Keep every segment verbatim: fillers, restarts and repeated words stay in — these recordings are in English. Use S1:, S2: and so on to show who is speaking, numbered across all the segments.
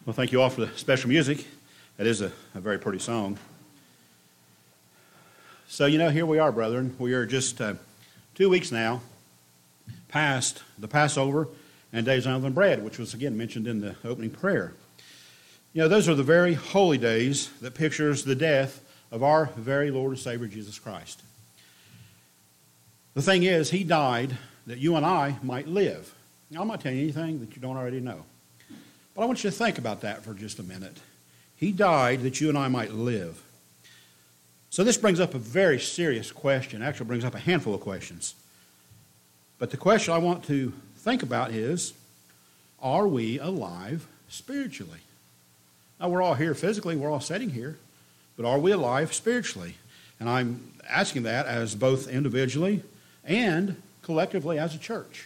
S1: Well, thank you all for the special music. That is a, a very pretty song. So, you know, here we are, brethren. We are just uh, two weeks now past the Passover and Days of Unleavened Bread, which was, again, mentioned in the opening prayer. You know, those are the very holy days that pictures the death of our very Lord and Savior, Jesus Christ. The thing is, he died that you and I might live. Now, I'm not telling you anything that you don't already know. But I want you to think about that for just a minute. He died that you and I might live. So this brings up a very serious question. Actually, brings up a handful of questions. But the question I want to think about is, are we alive spiritually? Now, we're all here physically. We're all sitting here. But are we alive spiritually? And I'm asking that as both individually and collectively as a church.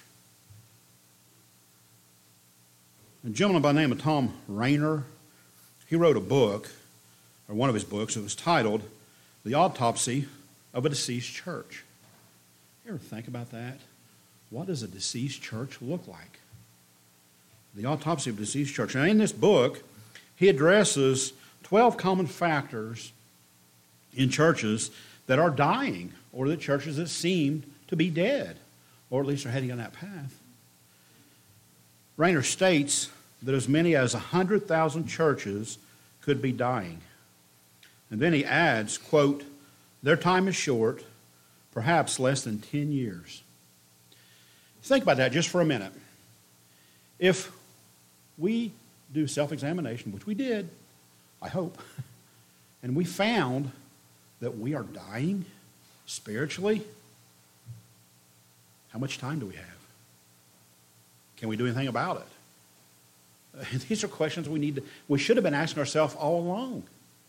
S1: A gentleman by the name of Tom Rainer, he wrote a book, or one of his books. It was titled The Autopsy of a Deceased Church. You ever think about that? What does a deceased church look like? The Autopsy of a Deceased Church. Now, in this book, he addresses twelve common factors in churches that are dying, or the churches that seem to be dead, or at least are heading on that path. Rainer states that as many as one hundred thousand churches could be dying. And then he adds, quote, their time is short, perhaps less than ten years. Think about that just for a minute. If we do self-examination, which we did, I hope, and we found that we are dying spiritually, how much time do we have? Can we do anything about it? These are questions we need to, we should have been asking ourselves all along.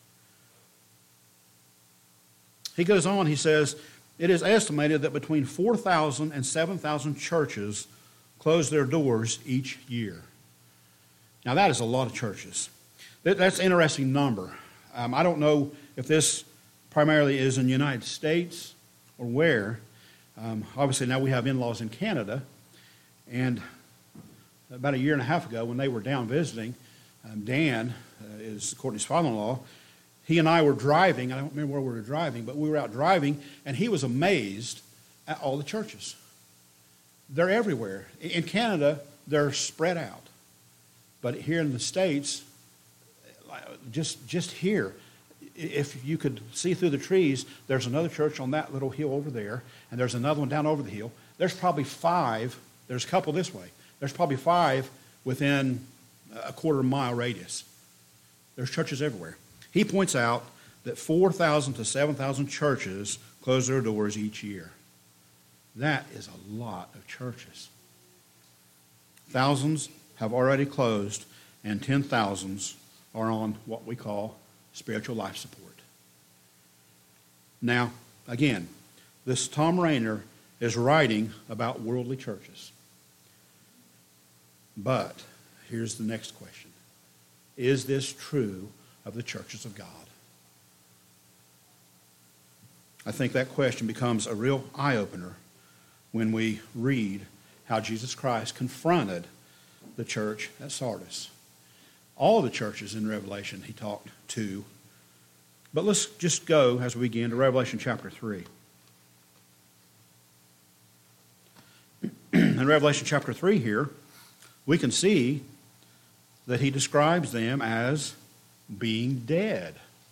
S1: He goes on, he says, it is estimated that between four thousand and seven thousand churches close their doors each year. Now, that is a lot of churches. That's an interesting number. Um, I don't know if this primarily is in the United States or where. Um, obviously, now we have in-laws in Canada, and about a year and a half ago, when they were down visiting, um, Dan uh, is Courtney's father-in-law. He and I were driving. I don't remember where we were driving, but we were out driving, and he was amazed at all the churches. They're everywhere. In Canada, they're spread out. But here in the States, just, just here, if you could see through the trees, there's another church on that little hill over there, and there's another one down over the hill. There's probably five. There's a couple this way. There's probably five within a quarter mile radius. There's churches everywhere. He points out that four thousand to seven thousand churches close their doors each year. That is a lot of churches. Thousands have already closed, and ten thousands are on what we call spiritual life support. Now, again, this Tom Rainer is writing about worldly churches. But here's the next question. Is this true of the churches of God? I think that question becomes a real eye-opener when we read how Jesus Christ confronted the church at Sardis. All the churches in Revelation he talked to. But let's just go as we begin to Revelation chapter three. In Revelation chapter three here, we can see that he describes them as being dead.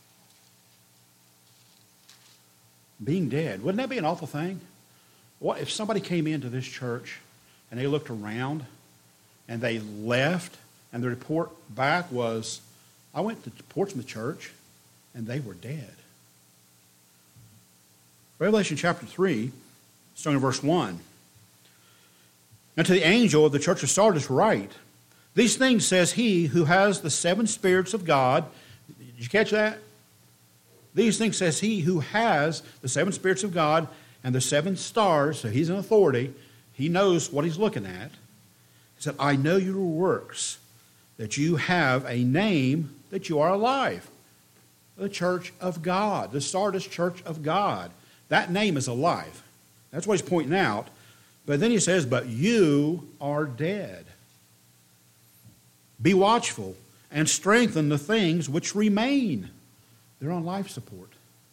S1: Being dead. Wouldn't that be an awful thing? What if somebody came into this church and they looked around and they left and the report back was, I went to Portsmouth Church and they were dead. Revelation chapter three, starting in verse one. Now to the angel of the church of Sardis write, these things says he who has the seven spirits of God. Did you catch that? These things says he who has the seven spirits of God and the seven stars, so he's an authority. He knows what he's looking at. He said, I know your works, that you have a name, that you are alive. The church of God, the Sardis church of God. That name is alive. That's what he's pointing out. But then he says, but you are dead. Be watchful and strengthen the things which remain. They're on life support.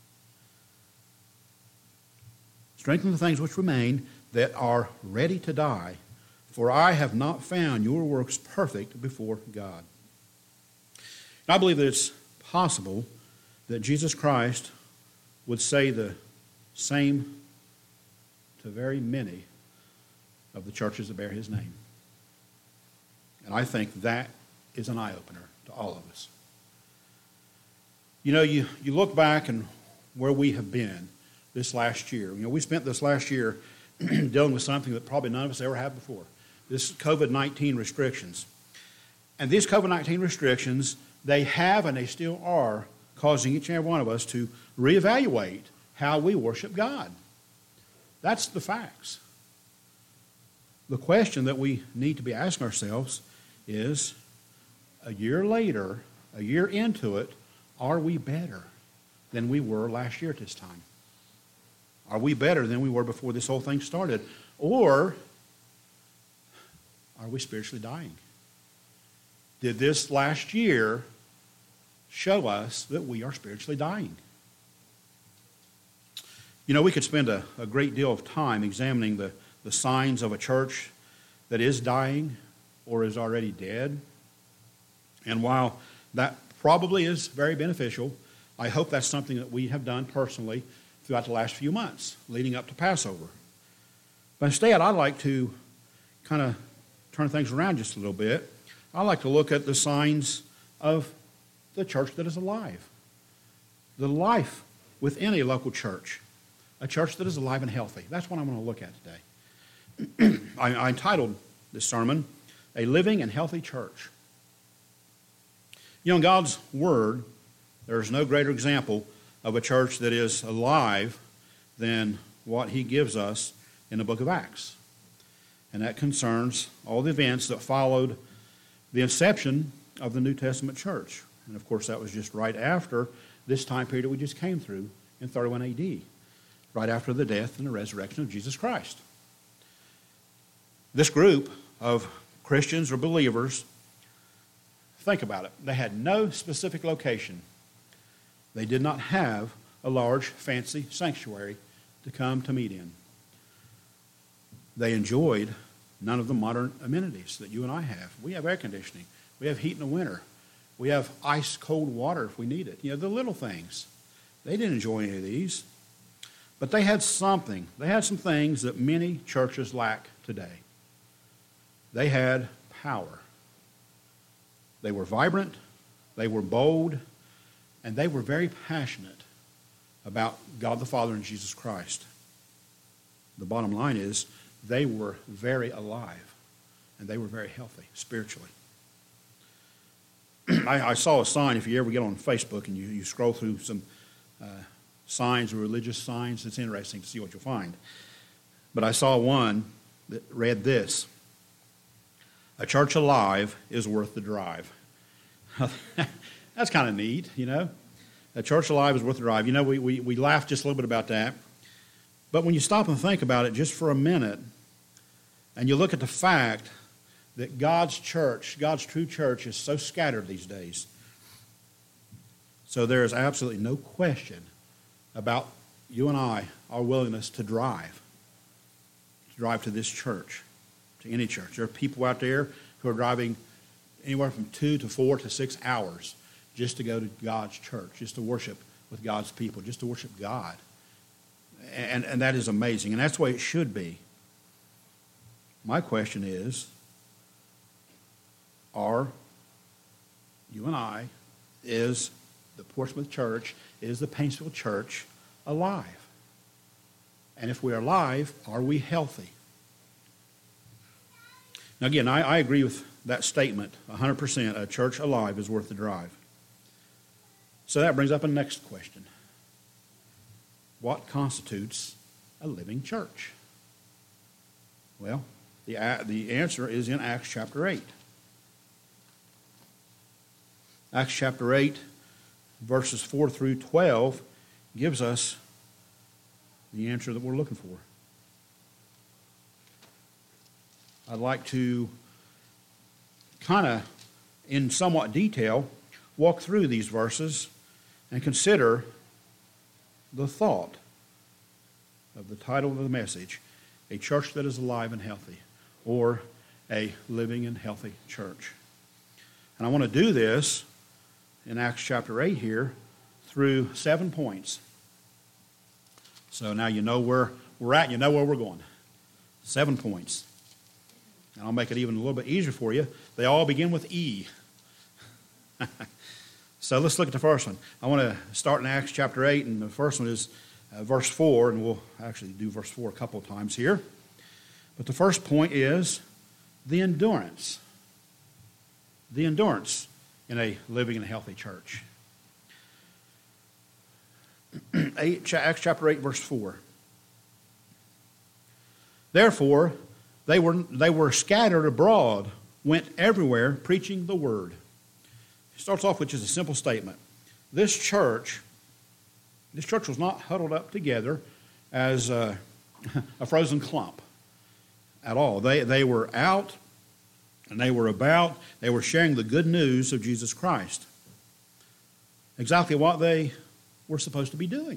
S1: Strengthen the things which remain that are ready to die, for I have not found your works perfect before God. And I believe that it's possible that Jesus Christ would say the same to very many of the churches that bear his name. And I think that is an eye-opener to all of us. You know, you, you look back and where we have been this last year. You know, we spent this last year dealing with something that probably none of us ever had before, this COVID nineteen restrictions. And these COVID nineteen restrictions, they have and they still are causing each and every one of us to reevaluate how we worship God. That's the facts. The question that we need to be asking ourselves is, a year later, a year into it, are we better than we were last year at this time? Are we better than we were before this whole thing started? Or are we spiritually dying? Did this last year show us that we are spiritually dying? You know, we could spend a, a great deal of time examining the, the signs of a church that is dying or is already dead. And while that probably is very beneficial, I hope that's something that we have done personally throughout the last few months leading up to Passover. But instead, I'd like to kind of turn things around just a little bit. I'd like to look at the signs of the church that is alive. The life within a local church. A church that is alive and healthy. That's what I'm going to look at today. I, I entitled this sermon, A Living and Healthy Church. You know, in God's Word, there is no greater example of a church that is alive than what He gives us in the book of Acts. And that concerns all the events that followed the inception of the New Testament church. And of course, that was just right after this time period that we just came through in thirty-one A D, right after the death and the resurrection of Jesus Christ. This group of Christians or believers, think about it, they had no specific location. They did not have a large, fancy sanctuary to come to meet in. They enjoyed none of the modern amenities that you and I have. We have air conditioning. We have heat in the winter. We have ice-cold water if we need it. You know, the little things. They didn't enjoy any of these. But they had something. They had some things that many churches lack today. They had power. They were vibrant. They were bold. And they were very passionate about God the Father and Jesus Christ. The bottom line is they were very alive. And they were very healthy spiritually. I, I saw a sign, if you ever get on Facebook and you, you scroll through some uh, signs or religious signs, it's interesting to see what you'll find. But I saw one that read this: a church alive is worth the drive. That's kind of neat, you know. A church alive is worth the drive. You know, we, we, we laugh just a little bit about that. But when you stop and think about it just for a minute, and you look at the fact that God's church, God's true church, is so scattered these days. So there is absolutely no question about you and I, our willingness to drive, to drive to this church, to any church. There are people out there who are driving anywhere from two to four to six hours just to go to God's church, just to worship with God's people, just to worship God. And, and that is amazing, and that's the way it should be. My question is, are you and I, is the Portsmouth Church, is the Paintsville Church alive? And if we are alive, are we healthy? Now again, I, I agree with that statement, one hundred percent. A church alive is worth the drive. So that brings up a next question. What constitutes a living church? Well, the, the answer is in Acts chapter eight. Acts chapter eight, verses four through twelve, gives us the answer that we're looking for. I'd like to kind of in somewhat detail, walk through these verses and consider the thought of the title of the message, A Church That Is Alive and Healthy, or A Living and Healthy Church. And I want to do this in Acts chapter eight here through seven points. So now you know where we're at, and you know where we're going. Seven points. And I'll make it even a little bit easier for you. They all begin with E. So let's look at the first one. I want to start in Acts chapter eight, and the first one is uh, verse four, and we'll actually do verse four a couple of times here. But the first point is the endurance. The endurance in a living and healthy church. Acts chapter eight, verse four. Therefore, they were, they were scattered abroad, went everywhere, preaching the word. It starts off with just a simple statement. This church, this church was not huddled up together as a, a frozen clump at all. They, they were out and they were about, they were sharing the good news of Jesus Christ. Exactly what they were supposed to be doing.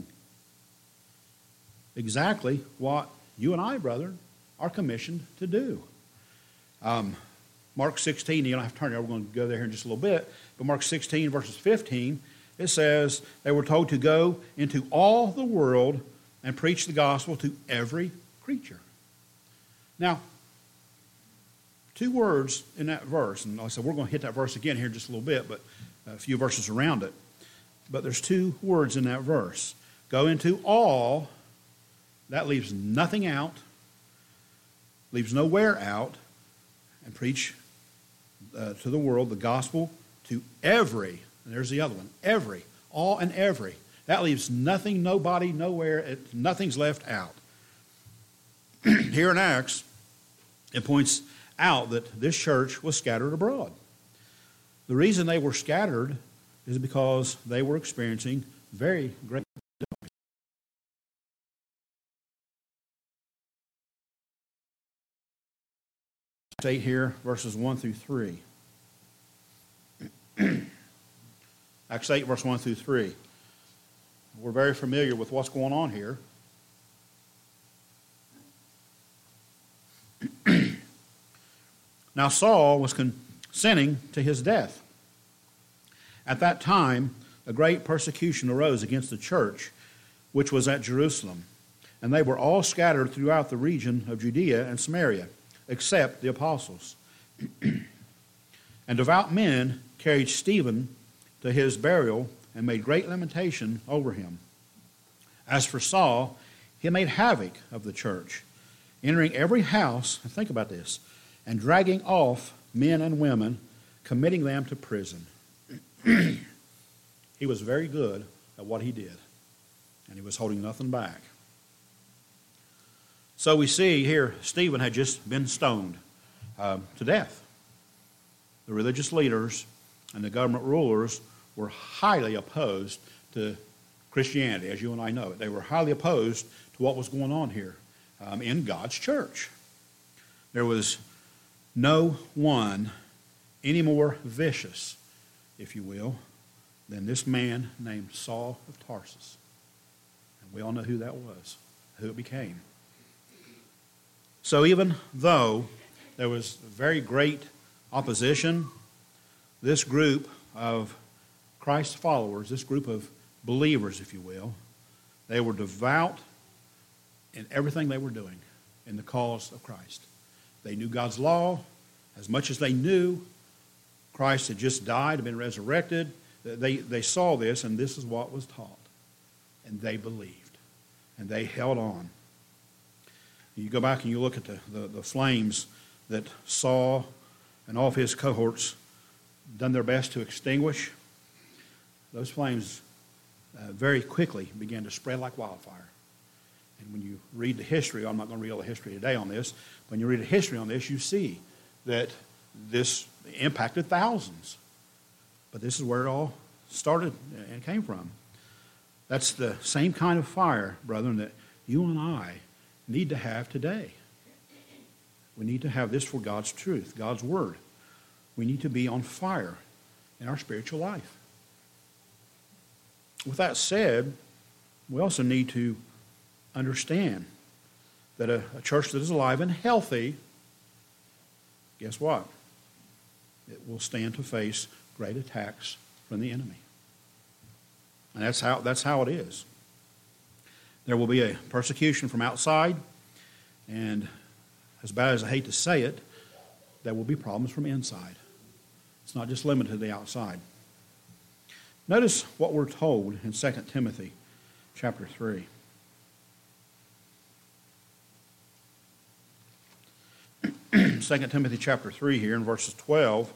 S1: Exactly what you and I, brethren, are commissioned to do. Um, Mark sixteen, you don't have to turn there, we're going to go there here in just a little bit, but Mark sixteen, verses fifteen, it says, they were told to go into all the world and preach the gospel to every creature. Now, two words in that verse, and like I said, we're going to hit that verse again here in just a little bit, but a few verses around it. But there's two words in that verse. Go into all, that leaves nothing out, leaves nowhere out, and preach uh, to the world the gospel to every, and there's the other one, every, all and every. That leaves nothing, nobody, nowhere, it, nothing's left out. Here in Acts, it points out that this church was scattered abroad. The reason they were scattered is because they were experiencing very great difficulty. eight here, verses one through three. Acts eight, verse one through three. We're very familiar with what's going on here. Now Saul was consenting to his death. At that time, a great persecution arose against the church, which was at Jerusalem, and they were all scattered throughout the region of Judea and Samaria, except the apostles. And devout men carried Stephen to his burial and made great lamentation over him. As for Saul, he made havoc of the church, entering every house, and think about this, and dragging off men and women, committing them to prison. He was very good at what he did, and he was holding nothing back. So we see here, Stephen had just been stoned um, to death. The religious leaders and the government rulers were highly opposed to Christianity, as you and I know it. They were highly opposed to what was going on here um, in God's church. There was no one any more vicious, if you will, than this man named Saul of Tarsus. And we all know who that was, who it became. So even though there was very great opposition, this group of Christ's followers, this group of believers, if you will, they were devout in everything they were doing in the cause of Christ. They knew God's law as much as they knew Christ had just died and been resurrected. They, they saw this, and this is what was taught. And they believed. And they held on. You go back and you look at the, the, the flames that Saul and all of his cohorts done their best to extinguish. Those flames uh, very quickly began to spread like wildfire. And when you read the history, I'm not going to read all the history today on this, when you read the history on this, you see that this impacted thousands. But this is where it all started and came from. That's the same kind of fire, brethren, that you and I need to have today. We need to have this for God's truth, God's word. We need to be on fire in our spiritual life. With that said, we also need to understand that a, a church that is alive and healthy, guess what? It will stand to face great attacks from the enemy. And that's how, that's how it is. There will be a persecution from outside, and as bad as I hate to say it, there will be problems from inside. It's not just limited to the outside. Notice what we're told in Second Timothy chapter three. Second Timothy chapter three here in verses twelve.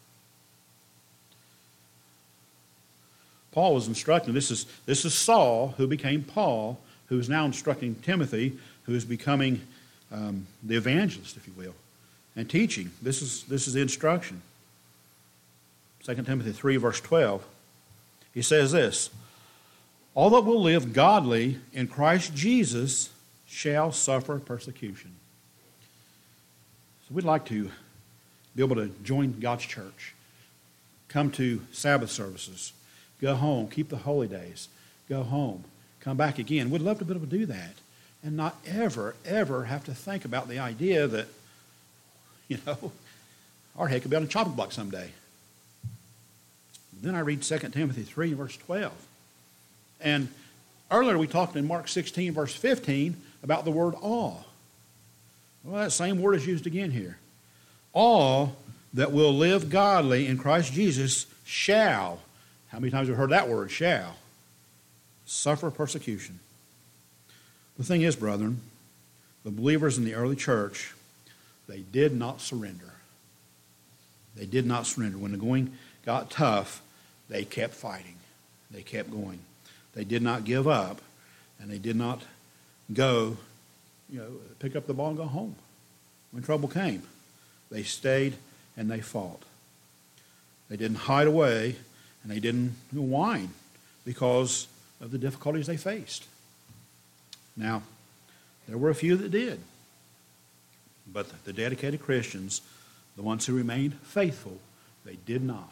S1: Paul was instructing, this is, this is Saul who became Paul, who is now instructing Timothy, who is becoming um, the evangelist, if you will, and teaching. This is, this is the instruction. Second Timothy three, verse twelve. He says this, all that will live godly in Christ Jesus shall suffer persecution. So we'd like to be able to join God's church, come to Sabbath services, go home, keep the holy days, go home, come back again. We'd love to be able to do that and not ever, ever have to think about the idea that, you know, our head could be on a chopping block someday. Then I read Second Timothy three, verse twelve. And earlier we talked in Mark sixteen, verse fifteen, about the word awe. Well, that same word is used again here. All that will live godly in Christ Jesus shall, how many times have we heard that word, shall, suffer persecution. The thing is, brethren, the believers in the early church, they did not surrender. They did not surrender. When the going got tough, they kept fighting. They kept going. They did not give up, and they did not go, you know, pick up the ball and go home when trouble came. They stayed and they fought. They didn't hide away, and they didn't whine because of the difficulties they faced. Now, there were a few that did, but the dedicated Christians, the ones who remained faithful, they did not.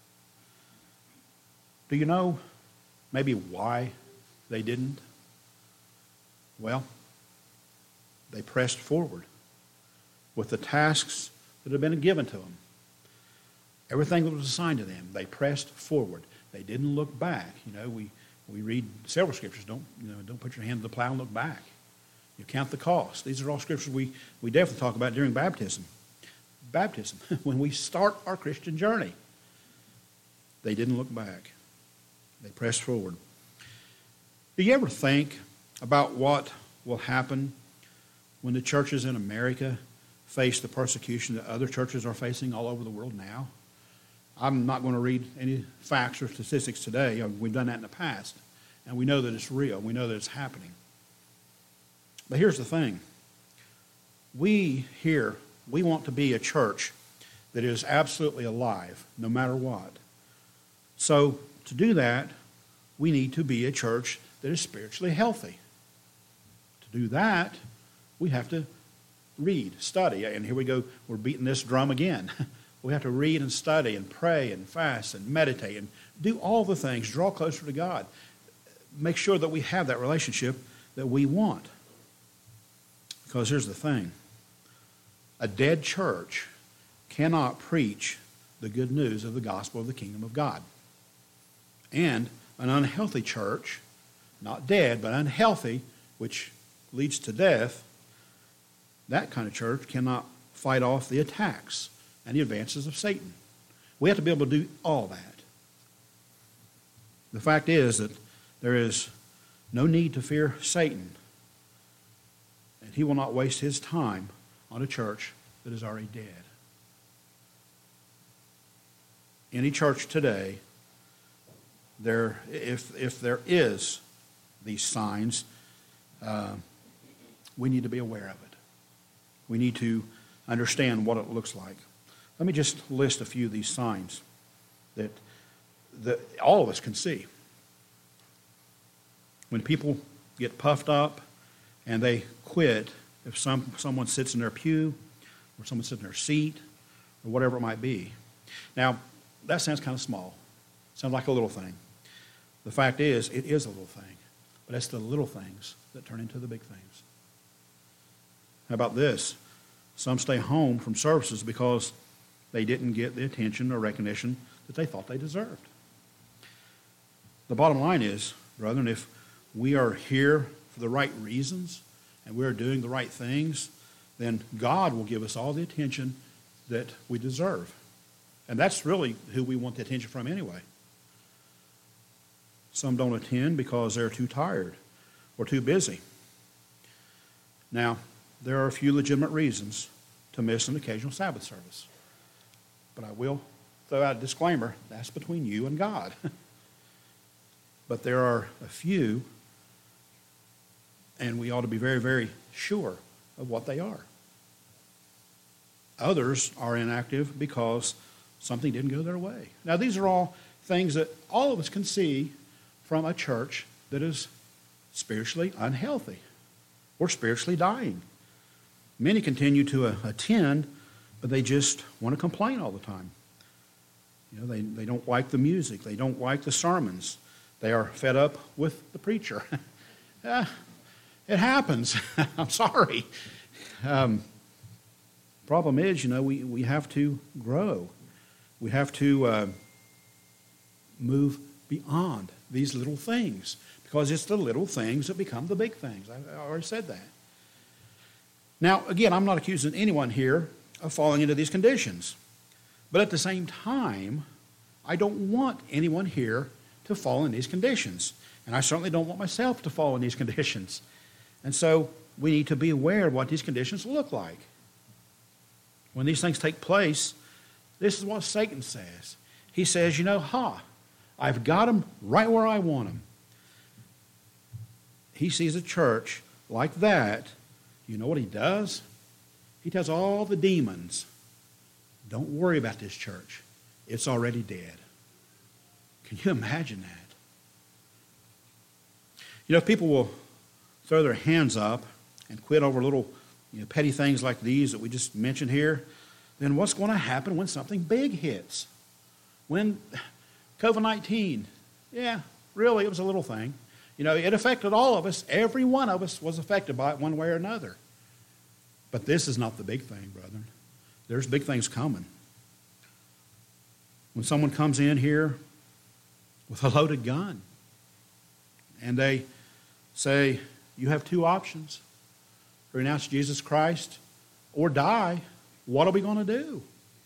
S1: Do you know maybe why they didn't? Well, they pressed forward with the tasks that had been given to them. Everything that was assigned to them, they pressed forward. They didn't look back. You know, we, we read several scriptures. Don't, you know, don't put your hand to the plow and look back. You count the cost. These are all scriptures we, we definitely talk about during baptism. Baptism, when we start our Christian journey. They didn't look back. They pressed forward. Do you ever think about what will happen when the churches in America face the persecution that other churches are facing all over the world now? I'm not going to read any facts or statistics today. We've done that in the past, and we know that it's real. We know that it's happening. But here's the thing. We here, we want to be a church that is absolutely alive, no matter what. So to do that, we need to be a church that is spiritually healthy. To do that, we have to read, study. And here we go, we're beating this drum again. We have to read and study and pray and fast and meditate and do all the things, draw closer to God. Make sure that we have that relationship that we want. Because here's the thing. A dead church cannot preach the good news of the gospel of the kingdom of God. And an unhealthy church, not dead, but unhealthy, which leads to death, that kind of church cannot fight off the attacks and the advances of Satan. We have to be able to do all that. The fact is that there is no need to fear Satan, and he will not waste his time on a church that is already dead. Any church today, there, if, if there is these signs, uh, we need to be aware of it. We need to understand what it looks like. Let me just list a few of these signs that, that all of us can see. When people get puffed up and they quit, if some, someone sits in their pew or someone sits in their seat or whatever it might be. Now, that sounds kind of small. Sounds like a little thing. The fact is, it is a little thing. But it's the little things that turn into the big things. How about this? Some stay home from services because they didn't get the attention or recognition that they thought they deserved. The bottom line is, brethren, if we are here for the right reasons and we are doing the right things, then God will give us all the attention that we deserve. And that's really who we want the attention from anyway. Some don't attend because they're too tired or too busy. Now, there are a few legitimate reasons to miss an occasional Sabbath service. But I will throw out a disclaimer, that's between you and God. But there are a few, and we ought to be very, very sure of what they are. Others are inactive because something didn't go their way. Now, these are all things that all of us can see from a church that is spiritually unhealthy or spiritually dying. Many continue to uh, attend, but they just want to complain all the time. You know, they, they don't like the music. They don't like the sermons. They are fed up with the preacher. uh, it happens. I'm sorry. Um, problem is, you know, we, we have to grow. We have to uh, move beyond these little things, because it's the little things that become the big things. I, I already said that. Now, again, I'm not accusing anyone here of falling into these conditions. But at the same time, I don't want anyone here to fall in these conditions. And I certainly don't want myself to fall in these conditions. And so we need to be aware of what these conditions look like. When these things take place, this is what Satan says. He says, you know, ha, I've got them right where I want them. He sees a church like that. You know what he does? He tells all the demons, don't worry about this church. It's already dead. Can you imagine that? You know, people will throw their hands up and quit over little, you know, petty things like these that we just mentioned here. Then what's going to happen when something big hits? When covid nineteen, yeah, really, it was a little thing. You know, it affected all of us. Every one of us was affected by it one way or another. But this is not the big thing, brethren. There's big things coming. When someone comes in here with a loaded gun and they say, you have two options: renounce Jesus Christ or die, what are we going to do?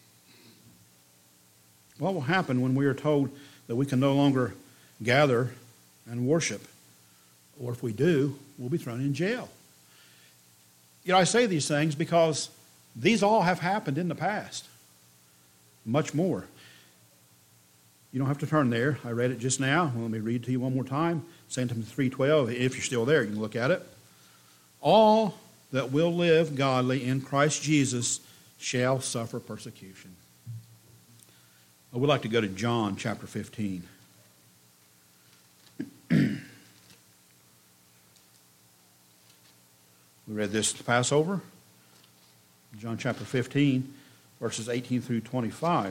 S1: What will happen when we are told that we can no longer gather and worship? Or if we do, we'll be thrown in jail. You know, I say these things because these all have happened in the past. Much more. You don't have to turn there. I read it just now. Well, let me read it to you one more time. Second Timothy three twelve. If you're still there, you can look at it. All that will live godly in Christ Jesus shall suffer persecution. I would like to go to John chapter fifteen. We read this at the Passover. John chapter fifteen, verses eighteen through twenty-five.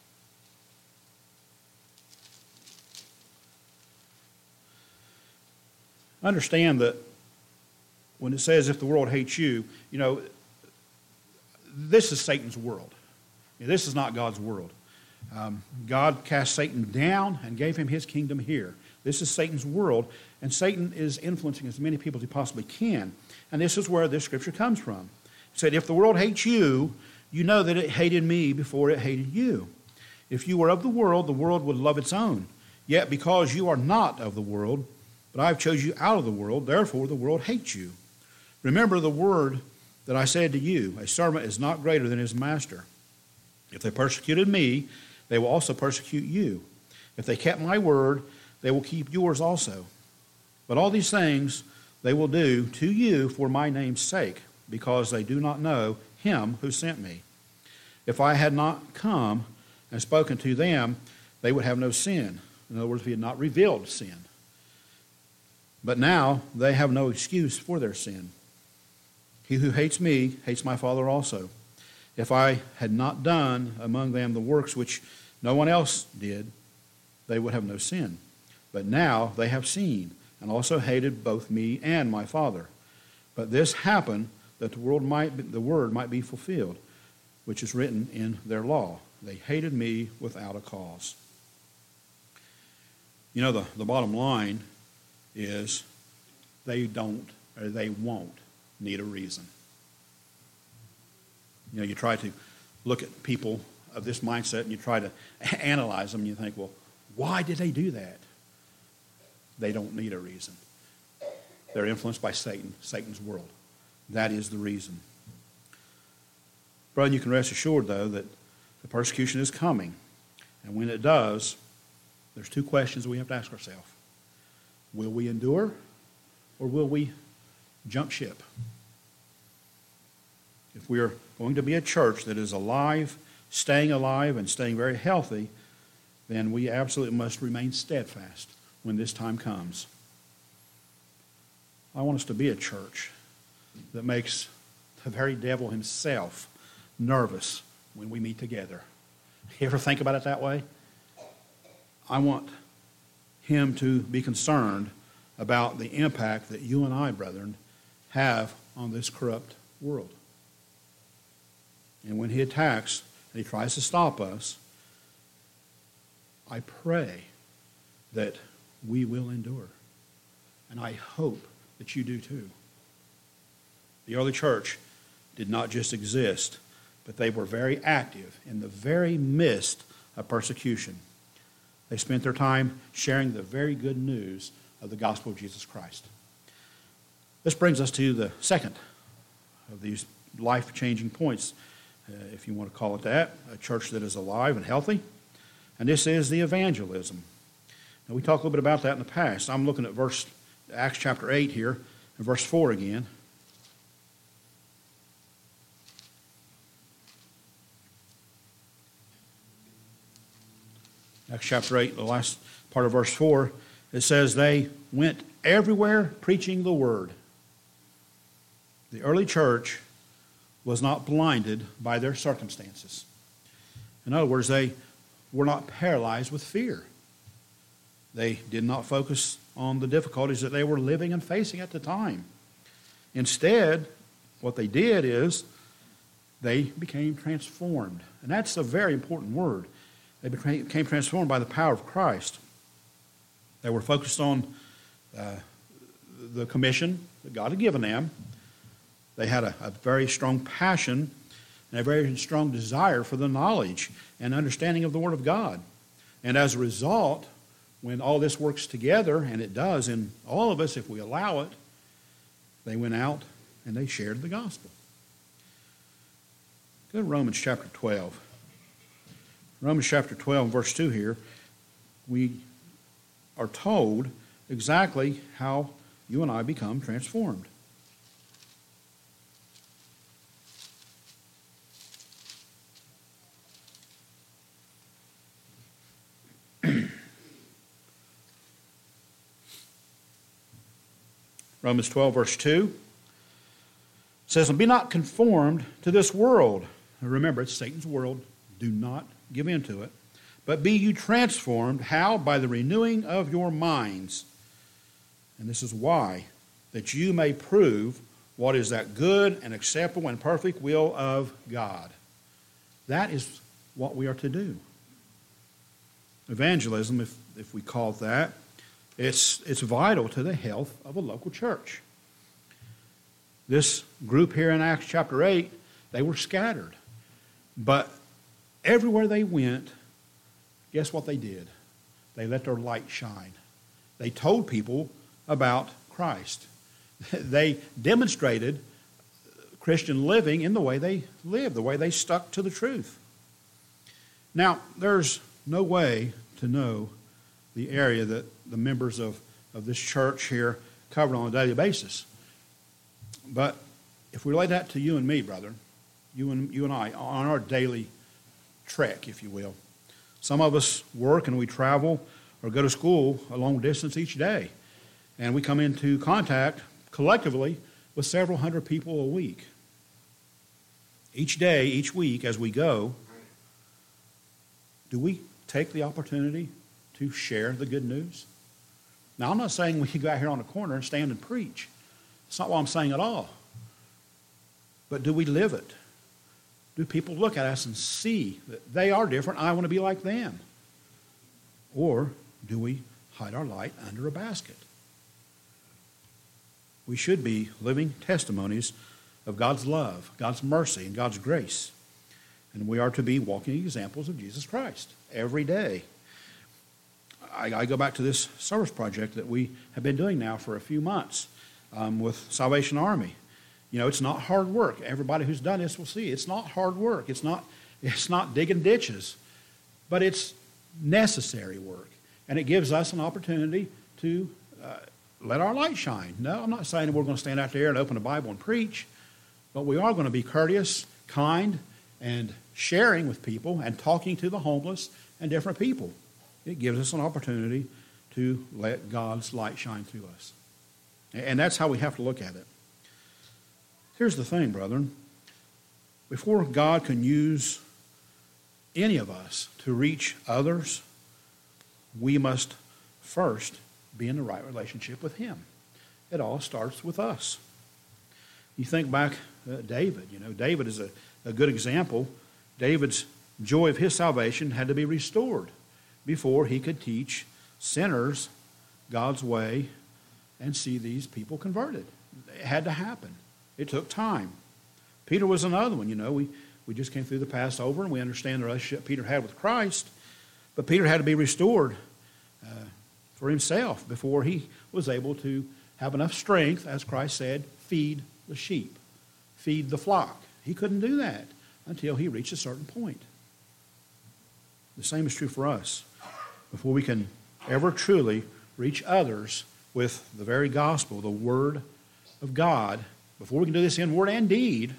S1: Understand that when it says, if the world hates you, you know, this is Satan's world. This is not God's world. Um, God cast Satan down and gave him his kingdom here. This is Satan's world, and Satan is influencing as many people as he possibly can. And this is where this scripture comes from. It said, if the world hates you, you know that it hated me before it hated you. If you were of the world, the world would love its own. Yet because you are not of the world, but I have chosen you out of the world, therefore the world hates you. Remember the word that I said to you, a servant is not greater than his master. If they persecuted me, they will also persecute you. If they kept my word, they will keep yours also. But all these things they will do to you for my name's sake, because they do not know him who sent me. If I had not come and spoken to them, they would have no sin. In other words, if he had not revealed sin. But now they have no excuse for their sin. He who hates me hates my Father also. If I had not done among them the works which no one else did, they would have no sin. But now they have seen, and also hated both me and my Father. But this happened that the world might be, the word might be fulfilled, which is written in their law. They hated me without a cause. You know, the, the bottom line is they don't, or they won't need a reason. You know, you try to look at people of this mindset and you try to analyze them and you think, well, why did they do that? They don't need a reason. They're influenced by Satan, Satan's world. That is the reason. Brother, you can rest assured, though, that the persecution is coming. And when it does, there's two questions we have to ask ourselves. Will we endure, or will we jump ship? If we are going to be a church that is alive, staying alive, and staying very healthy, then we absolutely must remain steadfast when this time comes. I want us to be a church that makes the very devil himself nervous when we meet together. You ever think about it that way? I want him to be concerned about the impact that you and I, brethren, have on this corrupt world. And when he attacks and he tries to stop us, I pray that we will endure. And I hope that you do too. The early church did not just exist, but they were very active in the very midst of persecution. They spent their time sharing the very good news of the gospel of Jesus Christ. This brings us to the second of these life-changing points, uh, if you want to call it that, a church that is alive and healthy. And this is the evangelism. Now, we talked a little bit about that in the past. I'm looking at verse Acts chapter eight here, and verse four again. Acts chapter eight, the last part of verse four, it says, they went everywhere preaching the word. The early church was not blinded by their circumstances. In other words, they were not paralyzed with fear. They did not focus on the difficulties that they were living and facing at the time. Instead, what they did is they became transformed. And that's a very important word. They became transformed by the power of Christ. They were focused on uh, the commission that God had given them. They had a, a very strong passion and a very strong desire for the knowledge and understanding of the Word of God. And as a result, when all this works together, and it does in all of us if we allow it, they went out and they shared the gospel. Go to Romans chapter twelve. Romans chapter twelve, verse two here, we are told exactly how you and I become transformed. Romans twelve, verse two says, and be not conformed to this world. Now remember, it's Satan's world. Do not give in to it. But be you transformed, how? By the renewing of your minds. And this is why, that you may prove what is that good and acceptable and perfect will of God. That is what we are to do. Evangelism, if, if we call it that, it's, it's vital to the health of a local church. This group here in Acts chapter eight, they were scattered. But everywhere they went, guess what they did? They let their light shine. They told people about Christ. They demonstrated Christian living in the way they lived, the way they stuck to the truth. Now, there's no way to know the area that the members of, of this church here covered on a daily basis. But if we relate that to you and me, brother, you and, you and I, on our daily trek, if you will. Some of us work and we travel or go to school a long distance each day. And we come into contact collectively with several hundred people a week. each day, each week, as we go, do we take the opportunity to share the good news? Now, I'm not saying we can go out here on a corner and stand and preach. That's not what I'm saying at all. But do we live it? Do people look at us and see that they are different, I want to be like them? Or do we hide our light under a basket? We should be living testimonies of God's love, God's mercy, and God's grace. And we are to be walking examples of Jesus Christ every day. I, I go back to this service project that we have been doing now for a few months um, with Salvation Army. You know, it's not hard work. Everybody who's done this will see it's not hard work. It's not, it's not digging ditches, but it's necessary work. And it gives us an opportunity to uh, let our light shine. No, I'm not saying we're going to stand out there and open the Bible and preach, but we are going to be courteous, kind, and sharing with people and talking to the homeless and different people. It gives us an opportunity to let God's light shine through us. And that's how we have to look at it. Here's the thing, brethren. Before God can use any of us to reach others, we must first be in the right relationship with Him. It all starts with us. You think back uh, David. You know, David is a, a good example. David's joy of his salvation had to be restored before he could teach sinners God's way and see these people converted. It had to happen. It took time. Peter was another one. You know, we, we just came through the Passover and we understand the relationship Peter had with Christ. But Peter had to be restored uh, for himself before he was able to have enough strength, as Christ said, feed the sheep, feed the flock. He couldn't do that until he reached a certain point. The same is true for us. Before we can ever truly reach others with the very gospel, the Word of God, before we can do this in word and deed,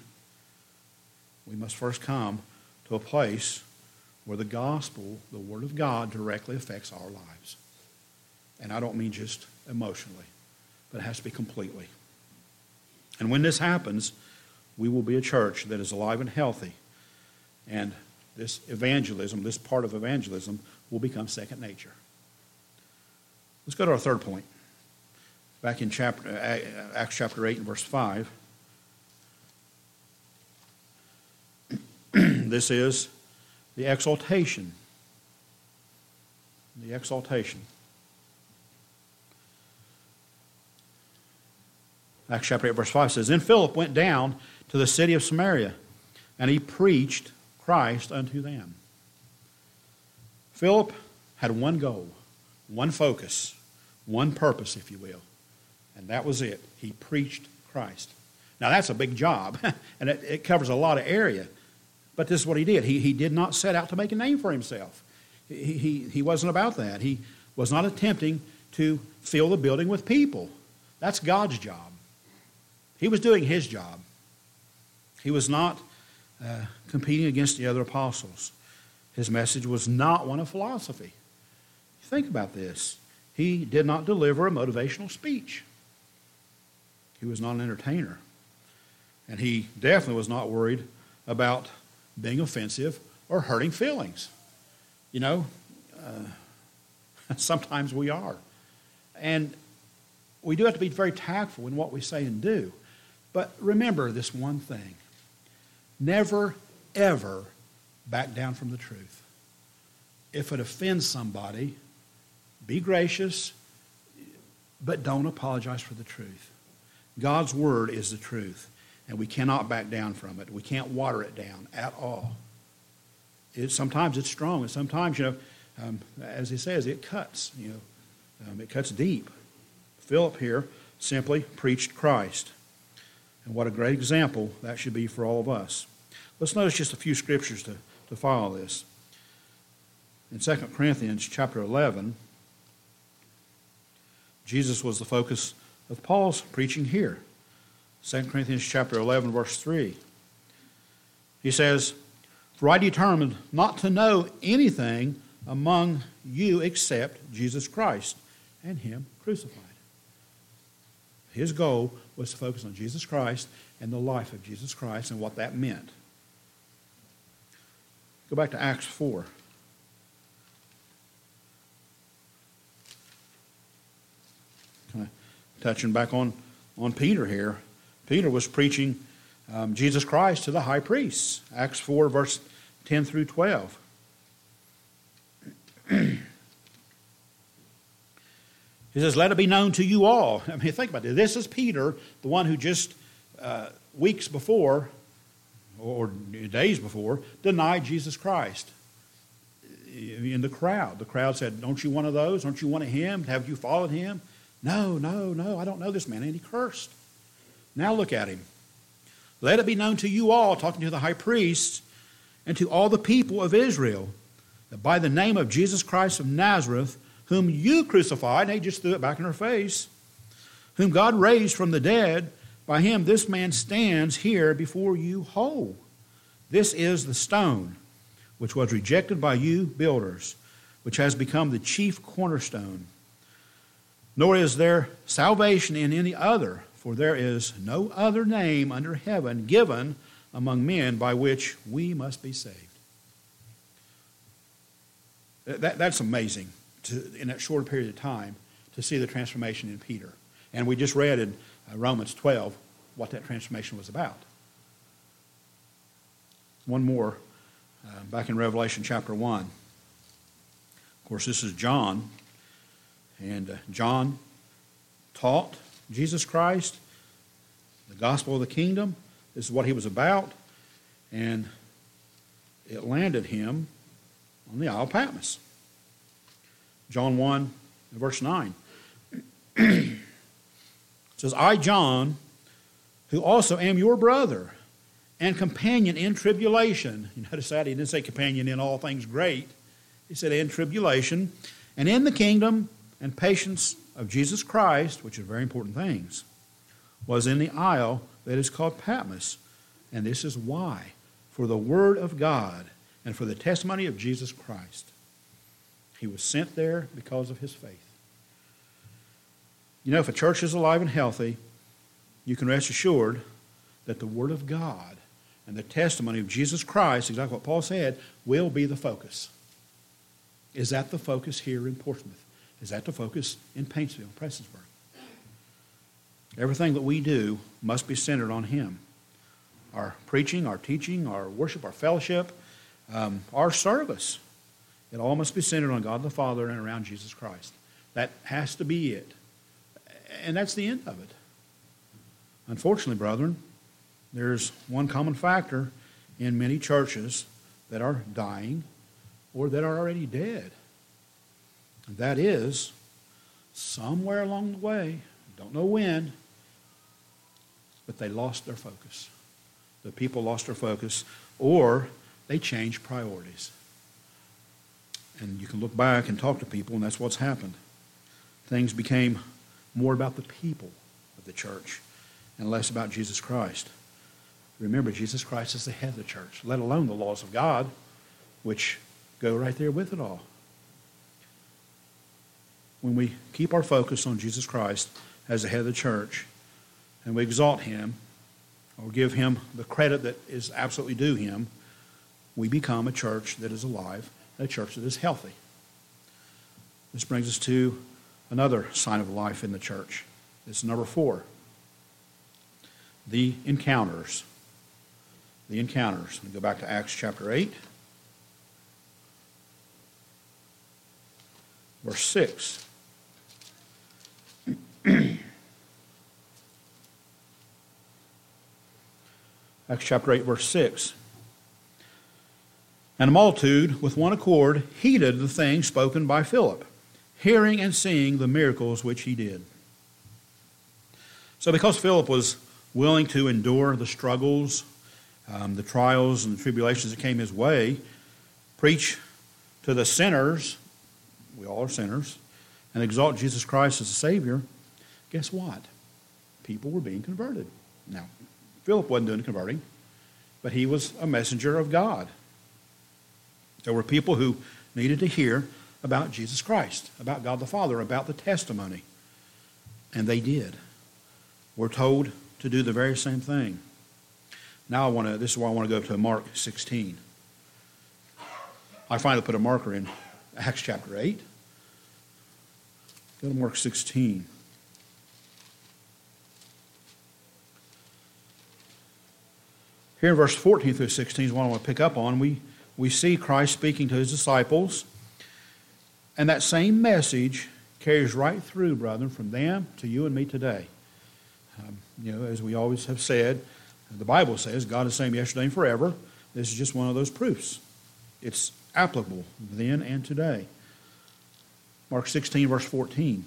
S1: we must first come to a place where the gospel, the Word of God, directly affects our lives. And I don't mean just emotionally, but it has to be completely. And when this happens, we will be a church that is alive and healthy. And this evangelism, this part of evangelism, will become second nature. Let's go to our third point. Back in chapter, Acts chapter eight and verse five. This is the exaltation. The exaltation. Acts chapter eight verse five says, Then Philip went down to the city of Samaria, and he preached Christ unto them. Philip had one goal, one focus, one purpose, if you will. And that was it. He preached Christ. Now, that's a big job, and it, it covers a lot of area. But this is what he did. He, he did not set out to make a name for himself. He, he, he wasn't about that. He was not attempting to fill the building with people. That's God's job. He was doing his job. He was not uh, competing against the other apostles. His message was not one of philosophy. Think about this. He did not deliver a motivational speech. He was not an entertainer. And he definitely was not worried about being offensive or hurting feelings. You know, uh, sometimes we are. And we do have to be very tactful in what we say and do. But remember this one thing. Never, ever back down from the truth. If it offends somebody, be gracious, but don't apologize for the truth. God's Word is the truth, and we cannot back down from it. We can't water it down at all. It, sometimes it's strong, and sometimes, you know, um, as he says, it cuts. You know, um, it cuts deep. Philip here simply preached Christ. And what a great example that should be for all of us. Let's notice just a few scriptures to, to follow this. In Second Corinthians chapter eleven, Jesus was the focus of Paul's preaching here. Second Corinthians chapter eleven, verse three. He says, For I determined not to know anything among you except Jesus Christ and Him crucified. His goal was to focus on Jesus Christ and the life of Jesus Christ and what that meant. Go back to Acts four. Kind of touching back on, on Peter here. Peter was preaching um, Jesus Christ to the high priests. Acts four, verse ten through twelve. He says, let it be known to you all. I mean, think about it. This is Peter, the one who just uh, weeks before, or days before, denied Jesus Christ in the crowd. The crowd said, don't you one of those? Aren't you one of him? Have you followed him? No, no, no, I don't know this man. And he cursed. Now look at him. Let it be known to you all, talking to the high priests, and to all the people of Israel, that by the name of Jesus Christ of Nazareth, whom you crucified, and they just threw it back in her face, whom God raised from the dead, by him this man stands here before you whole. This is the stone which was rejected by you builders, which has become the chief cornerstone. Nor is there salvation in any other, for there is no other name under heaven given among men by which we must be saved. That, that's amazing. To, in that short period of time, to see the transformation in Peter. And we just read in uh, Romans twelve what that transformation was about. One more, uh, back in Revelation chapter one. Of course, this is John. And uh, John taught Jesus Christ, the gospel of the kingdom. This is what he was about. And it landed him on the Isle of Patmos. John one, verse nine. It says, I, John, who also am your brother and companion in tribulation. You notice that? He didn't say companion in all things great. He said in tribulation and in the kingdom and patience of Jesus Christ, which are very important things, was in the isle that is called Patmos. And this is why. For the word of God and for the testimony of Jesus Christ. He was sent there because of his faith. You know, if a church is alive and healthy, you can rest assured that the Word of God and the testimony of Jesus Christ, exactly what Paul said, will be the focus. Is that the focus here in Portsmouth? Is that the focus in Paintsville, Prestonsburg? Everything that we do must be centered on him. Our preaching, our teaching, our worship, our fellowship, um, our service. It all must be centered on God the Father and around Jesus Christ. That has to be it. And that's the end of it. Unfortunately, brethren, there's one common factor in many churches that are dying or that are already dead. And that is, somewhere along the way, don't know when, but they lost their focus. The people lost their focus, or they changed priorities. And you can look back and talk to people, and that's what's happened. Things became more about the people of the church and less about Jesus Christ. Remember, Jesus Christ is the head of the church, let alone the laws of God, which go right there with it all. When we keep our focus on Jesus Christ as the head of the church, and we exalt him, or give him the credit that is absolutely due him, we become a church that is alive, a church that is healthy. This brings us to another sign of life in the church. It's number four. The encounters. The encounters. We go back to Acts chapter eight. Verse six. Acts chapter eight, verse six. And a multitude, with one accord, heeded the things spoken by Philip, hearing and seeing the miracles which he did. So because Philip was willing to endure the struggles, um, the trials and the tribulations that came his way, preach to the sinners, we all are sinners, and exalt Jesus Christ as a Savior, guess what? People were being converted. Now, Philip wasn't doing converting, but he was a messenger of God. There were people who needed to hear about Jesus Christ, about God the Father, about the testimony. And they did. We're told to do the very same thing. Now I want to, this is why I want to go to Mark sixteen. I finally put a marker in Acts chapter eight. Go to Mark sixteen. Here in verse fourteen through sixteen is what I want to pick up on. We, we see Christ speaking to his disciples. And that same message carries right through, brethren, from them to you and me today. Um, you know, as we always have said, the Bible says God is the same yesterday and forever. This is just one of those proofs. It's applicable then and today. Mark sixteen, verse fourteen.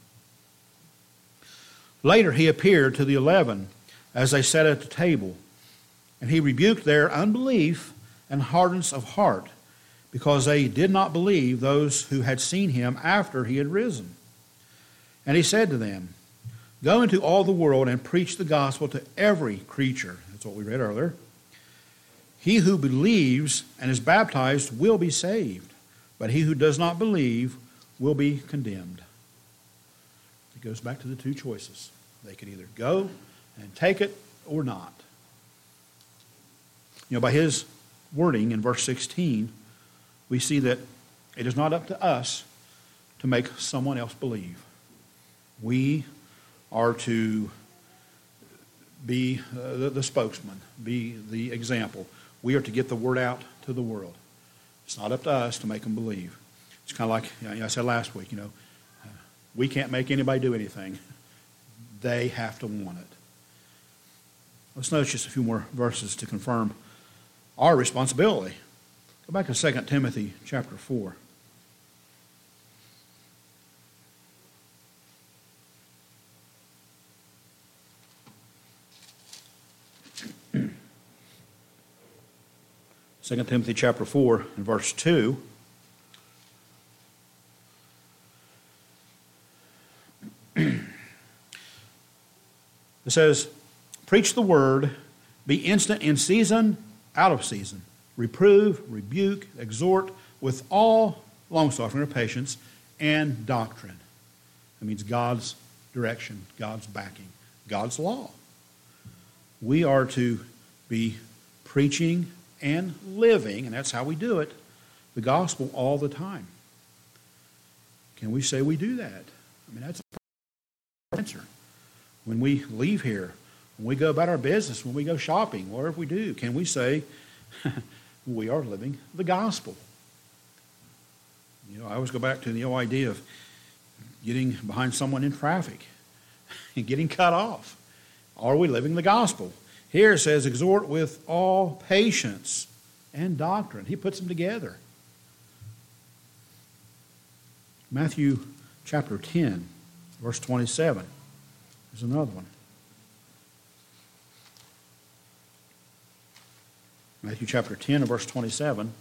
S1: Later he appeared to the eleven as they sat at the table, and he rebuked their unbelief and hardness of heart, because they did not believe those who had seen him after he had risen. And he said to them, go into all the world and preach the gospel to every creature. That's what we read earlier. He who believes and is baptized will be saved, but he who does not believe will be condemned. It goes back to the two choices. They can either go and take it or not. You know, by his wording in verse sixteen, we see that it is not up to us to make someone else believe. We are to be uh, the, the spokesman, be the example. We are to get the word out to the world. It's not up to us to make them believe. It's kind of like, you know, I said last week, you know, uh, we can't make anybody do anything. They have to want it. Let's notice just a few more verses to confirm our responsibility. Go back to Second Timothy chapter four. Second Timothy chapter four and verse two. It says, preach the word, be instant in season, out of season. Reprove, rebuke, exhort with all longsuffering or patience and doctrine. That means God's direction, God's backing, God's law. We are to be preaching and living, and that's how we do it, the gospel all the time. Can we say we do that? I mean, that's the answer. When we leave here, when we go about our business, when we go shopping, whatever we do, can we say we are living the gospel? You know, I always go back to the old idea of getting behind someone in traffic and getting cut off. Are we living the gospel? Here it says, exhort with all patience and doctrine. He puts them together. Matthew chapter ten, verse twenty-seven. There's another one. Matthew chapter ten and verse twenty-seven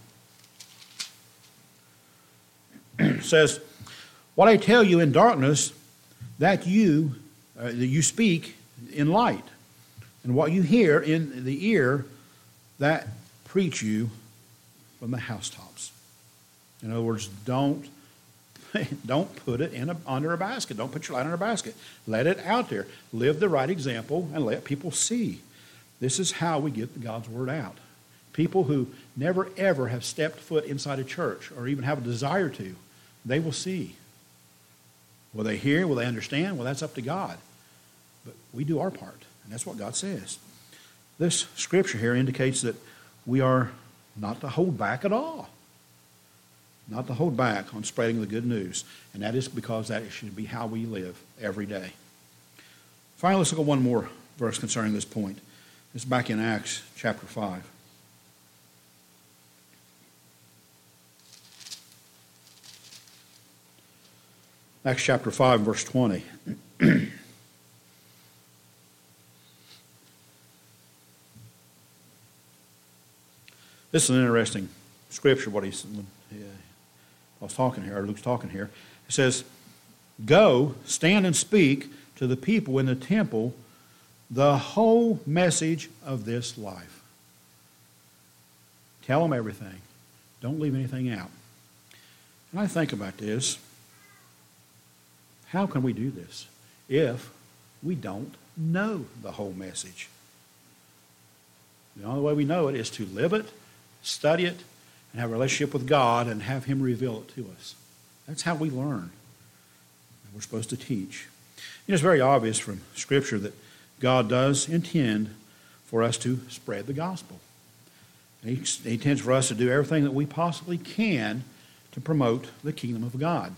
S1: says, what I tell you in darkness, that you, uh, that you speak in light. And what you hear in the ear, that preach you from the housetops. In other words, don't, don't put it in a, under a basket. Don't put your light in a basket. Let it out there. Live the right example and let people see. This is how we get God's word out. People who never ever have stepped foot inside a church or even have a desire to, they will see. Will they hear? Will they understand? Well, that's up to God. But we do our part. And that's what God says. This scripture here indicates that we are not to hold back at all. Not to hold back on spreading the good news. And that is because that should be how we live every day. Finally, let's look at one more verse concerning this point. It's back in Acts chapter five. Acts chapter five, verse twenty. This is an interesting scripture, what he's, I was talking here, or Luke's talking here. It says, go, stand and speak to the people in the temple the whole message of this life. Tell them everything. Don't leave anything out. And I think about this. How can we do this if we don't know the whole message? The only way we know it is to live it, study it, and have a relationship with God and have Him reveal it to us. That's how we learn. We're supposed to teach. You know, it's very obvious from Scripture that God does intend for us to spread the gospel. He, he intends for us to do everything that we possibly can to promote the kingdom of God.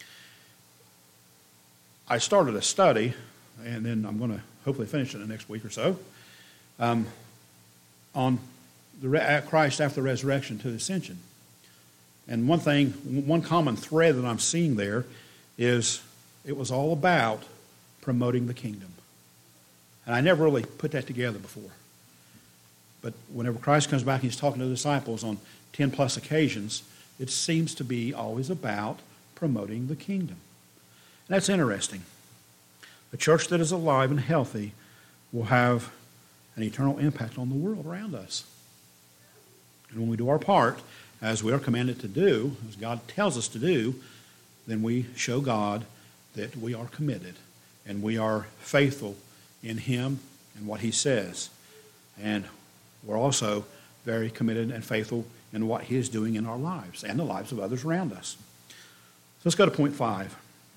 S1: I started a study, and then I'm going to hopefully finish it in the next week or so, um, on the re- Christ after the resurrection to the ascension. And one thing, one common thread that I'm seeing there is it was all about promoting the kingdom. And I never really put that together before. But whenever Christ comes back and He's talking to the disciples on ten plus occasions, it seems to be always about promoting the kingdom. And that's interesting. A church that is alive and healthy will have an eternal impact on the world around us. And when we do our part, as we are commanded to do, as God tells us to do, then we show God that we are committed and we are faithful in Him and what He says. And we're also very committed and faithful in what He is doing in our lives and the lives of others around us. So let's go to point five.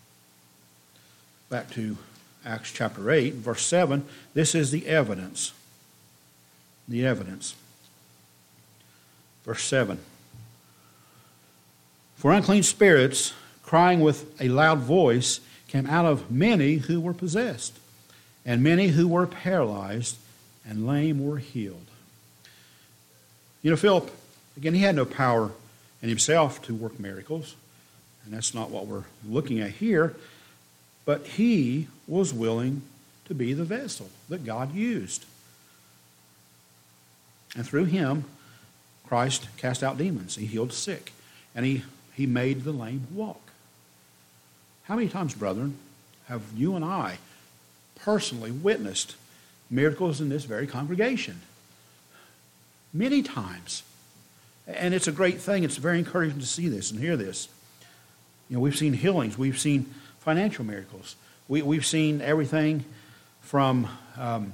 S1: Back to Acts chapter eight, verse seven. This is the evidence. The evidence. Verse seven. For unclean spirits, crying with a loud voice, came out of many who were possessed, and many who were paralyzed and lame were healed. You know, Philip, again, he had no power in himself to work miracles, and that's not what we're looking at here, but he was willing to be the vessel that God used. And through him, Christ cast out demons. He healed the sick, and he, he made the lame walk. How many times, brethren, have you and I personally witnessed miracles in this very congregation? Many times. And it's a great thing. It's very encouraging to see this and hear this. You know, we've seen healings. We've seen financial miracles. We, we've seen everything from, um,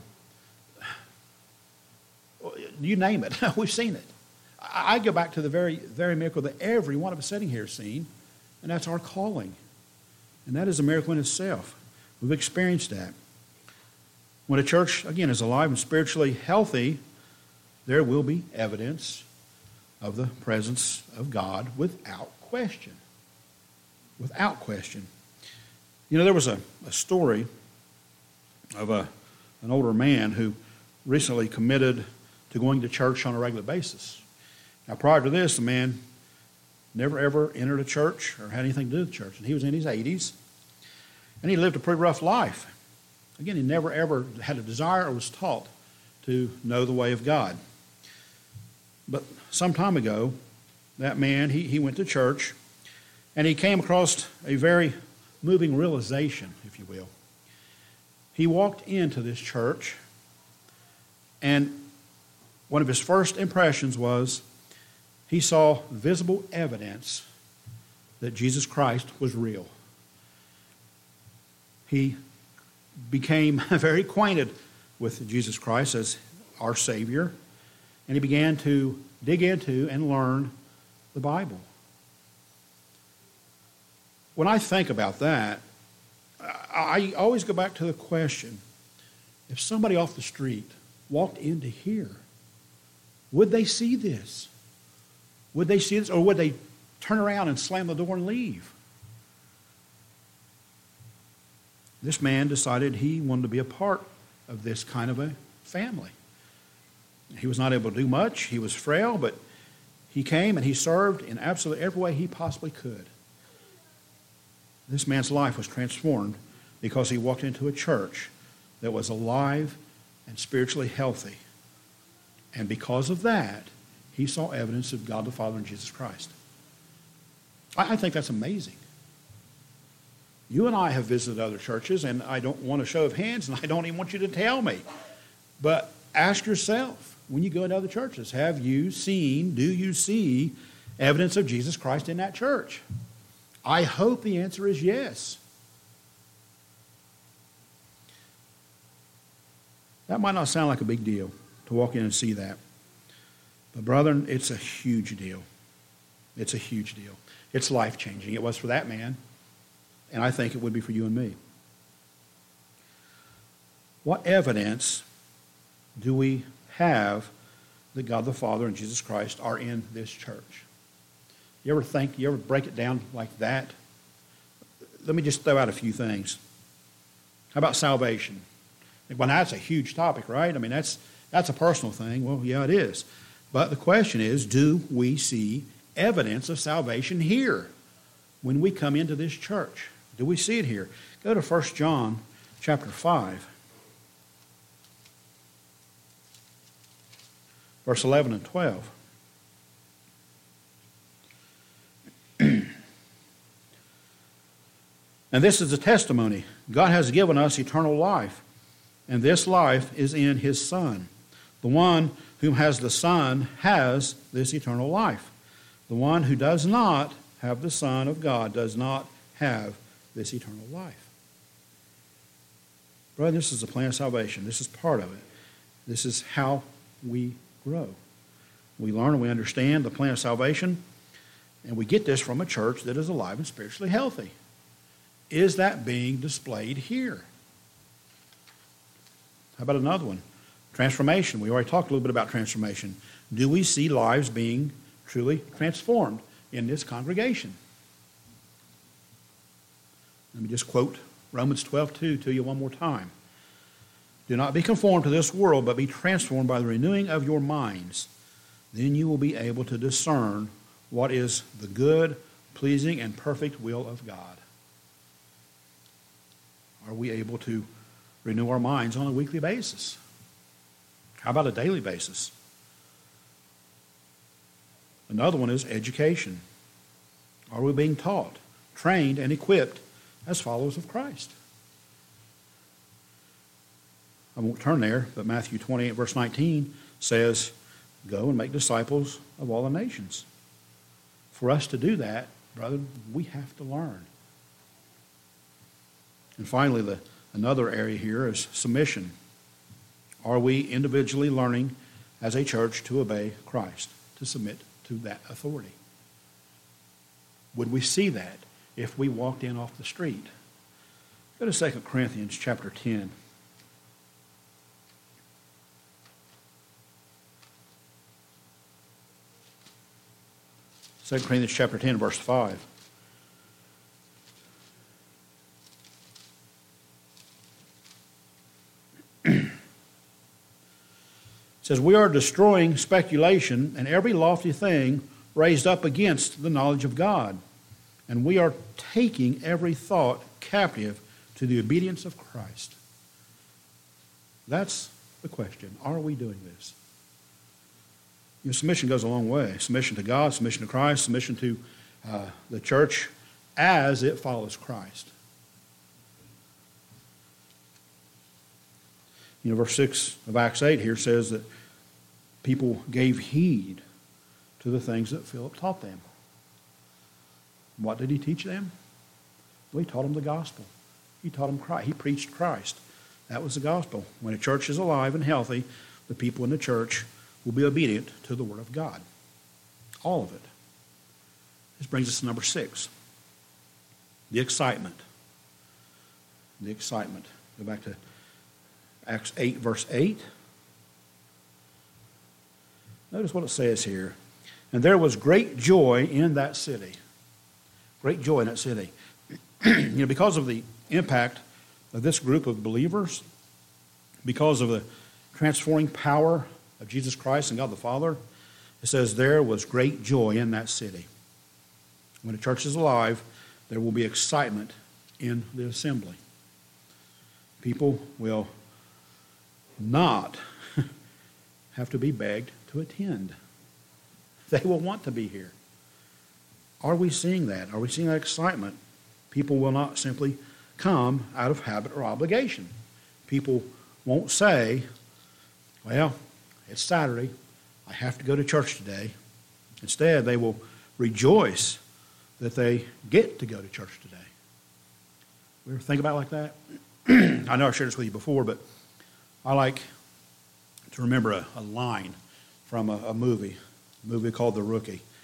S1: you name it. We've seen it. I, I go back to the very, very miracle that every one of us sitting here has seen, and that's our calling. And that is a miracle in itself. We've experienced that. When a church, again, is alive and spiritually healthy, there will be evidence of the presence of God without question. Without question. You know, there was a, a story of a, an older man who recently committed to going to church on a regular basis. Now, prior to this, the man never ever entered a church or had anything to do with church. And he was in his eighties, and he lived a pretty rough life. Again, he never ever had a desire or was taught to know the way of God. But some time ago, that man, he, he went to church, and he came across a very moving realization, if you will. He walked into this church, and one of his first impressions was he saw visible evidence that Jesus Christ was real. He became very acquainted with Jesus Christ as our Savior, and he began to dig into and learn the Bible. When I think about that, I always go back to the question, if somebody off the street walked into here, would they see this? Would they see this, or would they turn around and slam the door and leave? This man decided he wanted to be a part of this kind of a family. He was not able to do much. He was frail, but he came and he served in absolutely every way he possibly could. This man's life was transformed because he walked into a church that was alive and spiritually healthy. And because of that, he saw evidence of God the Father and Jesus Christ. I, I think that's amazing. You and I have visited other churches, and I don't want a show of hands, and I don't even want you to tell me. But ask yourself, when you go into other churches, have you seen, do you see evidence of Jesus Christ in that church? I hope the answer is yes. That might not sound like a big deal to walk in and see that. But brethren, it's a huge deal. It's a huge deal. It's life-changing. It was for that man, and I think it would be for you and me. What evidence do we have that God the Father and Jesus Christ are in this church? You ever think, you ever break it down like that? Let me just throw out a few things. How about salvation? Well, that's a huge topic, right? I mean, that's that's a personal thing. Well, yeah, it is. But the question is, do we see evidence of salvation here when we come into this church? Do we see it here? Go to First John chapter five. Verse eleven and twelve. And this is the testimony. God has given us eternal life, and this life is in His Son. The one whom has the Son has this eternal life. The one who does not have the Son of God does not have this eternal life. Brother, this is the plan of salvation. This is part of it. This is how we grow. We learn and we understand the plan of salvation, and we get this from a church that is alive and spiritually healthy. Is that being displayed here? How about another one? Transformation. We already talked a little bit about transformation. Do we see lives being truly transformed in this congregation? Let me just quote Romans twelve two to you one more time. Do not be conformed to this world, but be transformed by the renewing of your minds. Then you will be able to discern what is the good, pleasing, and perfect will of God. Are we able to renew our minds on a weekly basis? How about a daily basis? Another one is education. Are we being taught, trained, and equipped as followers of Christ? I won't turn there, but Matthew twenty-eight, verse nineteen says, go and make disciples of all the nations. For us to do that, brother, we have to learn. And finally, the, another area here is submission. Are we individually learning as a church to obey Christ, to submit to that authority? Would we see that if we walked in off the street? Go to Second Corinthians chapter ten. Second Corinthians chapter ten, verse five. It says, we are destroying speculation and every lofty thing raised up against the knowledge of God. And we are taking every thought captive to the obedience of Christ. That's the question. Are we doing this? You know, submission goes a long way. Submission to God, submission to Christ, submission to uh, the church as it follows Christ. You know, verse six of Acts eight here says that people gave heed to the things that Philip taught them. What did he teach them? Well, he taught them the gospel. He taught them Christ. He preached Christ. That was the gospel. When a church is alive and healthy, the people in the church will be obedient to the Word of God. All of it. This brings us to number six. The excitement. The excitement. Go back to Acts eight, verse eight. Notice what it says here. And there was great joy in that city. Great joy in that city. You know, because of the impact of this group of believers, because of the transforming power of Jesus Christ and God the Father, it says there was great joy in that city. When a church is alive, there will be excitement in the assembly. People will not have to be begged to attend. They will want to be here. Are we seeing that? Are we seeing that excitement? People will not simply come out of habit or obligation. People won't say, well, it's Saturday, I have to go to church today. Instead, they will rejoice that they get to go to church today. We ever think about it like that? I know I shared this with you before, but I like to remember a, a line from a, a movie, a movie called The Rookie.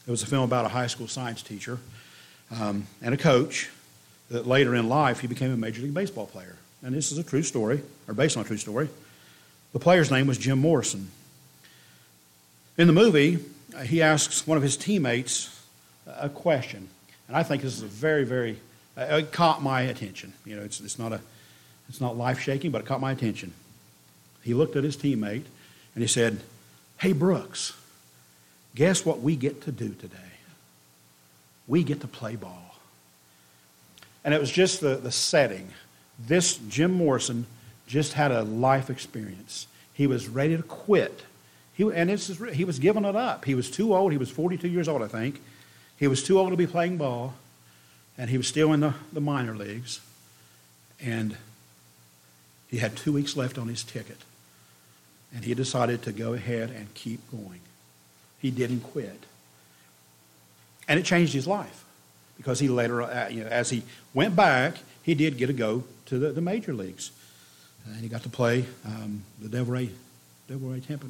S1: It was a film about a high school science teacher um, and a coach that later in life he became a Major League Baseball player. And this is a true story, or based on a true story. The player's name was Jim Morrison. In the movie, uh, he asks one of his teammates a question. And I think this is a very, very, uh, it caught my attention. You know, it's, it's not a, it's not life-shaking, but it caught my attention. He looked at his teammate and he said, "Hey, Brooks, guess what we get to do today? We get to play ball." And it was just the, the setting. This Jim Morrison just had a life experience. He was ready to quit. He, and it's, he was giving it up. He was too old. He was forty-two years old, I think. He was too old to be playing ball, and he was still in the, the minor leagues. And he had two weeks left on his ticket. And he decided to go ahead and keep going. He didn't quit. And it changed his life. Because he later, uh, you know, as he went back, he did get to go to the, the major leagues. And he got to play um, the Devil Ray, Devil Ray Tampa.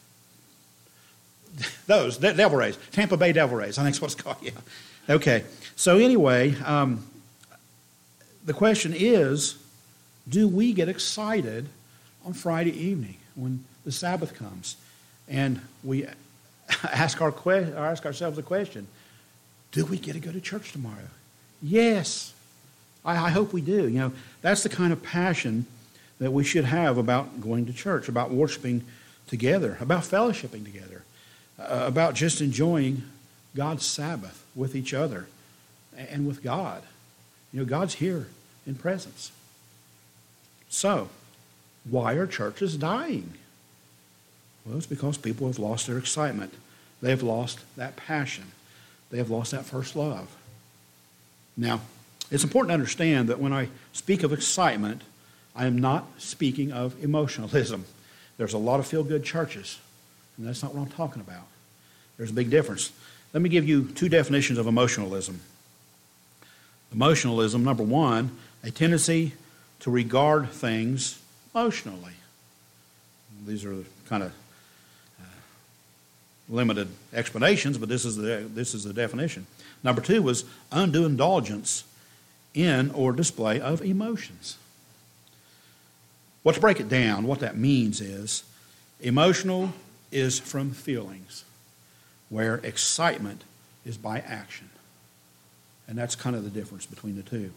S1: Those, Devil Rays. Tampa Bay Devil Rays. I think that's what it's called, yeah. Okay. So anyway, um, the question is, do we get excited on Friday evening when the Sabbath comes? And we ask, our que- ask ourselves the question, do we get to go to church tomorrow? Yes. I, I hope we do. You know, that's the kind of passion that we should have about going to church, about worshiping together, about fellowshipping together, uh, about just enjoying God's Sabbath with each other and with God. You know, God's here in presence. So, why are churches dying? Well, it's because people have lost their excitement. They have lost that passion. They have lost that first love. Now, it's important to understand that when I speak of excitement, I am not speaking of emotionalism. There's a lot of feel-good churches, and that's not what I'm talking about. There's a big difference. Let me give you two definitions of emotionalism. Emotionalism, number one, a tendency to regard things emotionally. These are kind of uh, limited explanations, but this is the this is the definition. Number two was undue indulgence in or display of emotions. Well, to break it down, what that means is emotional is from feelings, where excitement is by action. And that's kind of the difference between the two.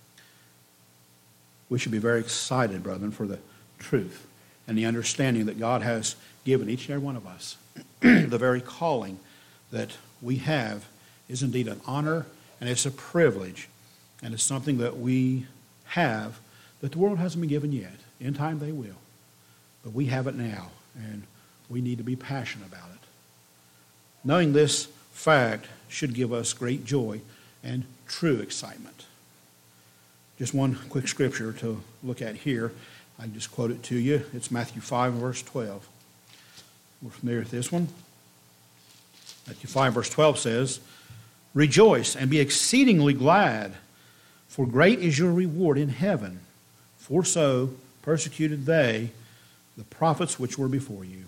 S1: We should be very excited, brethren, for the truth and the understanding that God has given each and every one of us. The very calling that we have is indeed an honor, and it's a privilege, and it's something that we have that the world hasn't been given yet. In time they will. But we have it now, and we need to be passionate about it. Knowing this fact should give us great joy and true excitement. Just one quick scripture to look at here. I can just quote it to you. It's Matthew five, verse twelve. We're familiar with this one. Matthew five, verse twelve says, "Rejoice and be exceedingly glad, for great is your reward in heaven. For so persecuted they the prophets which were before you."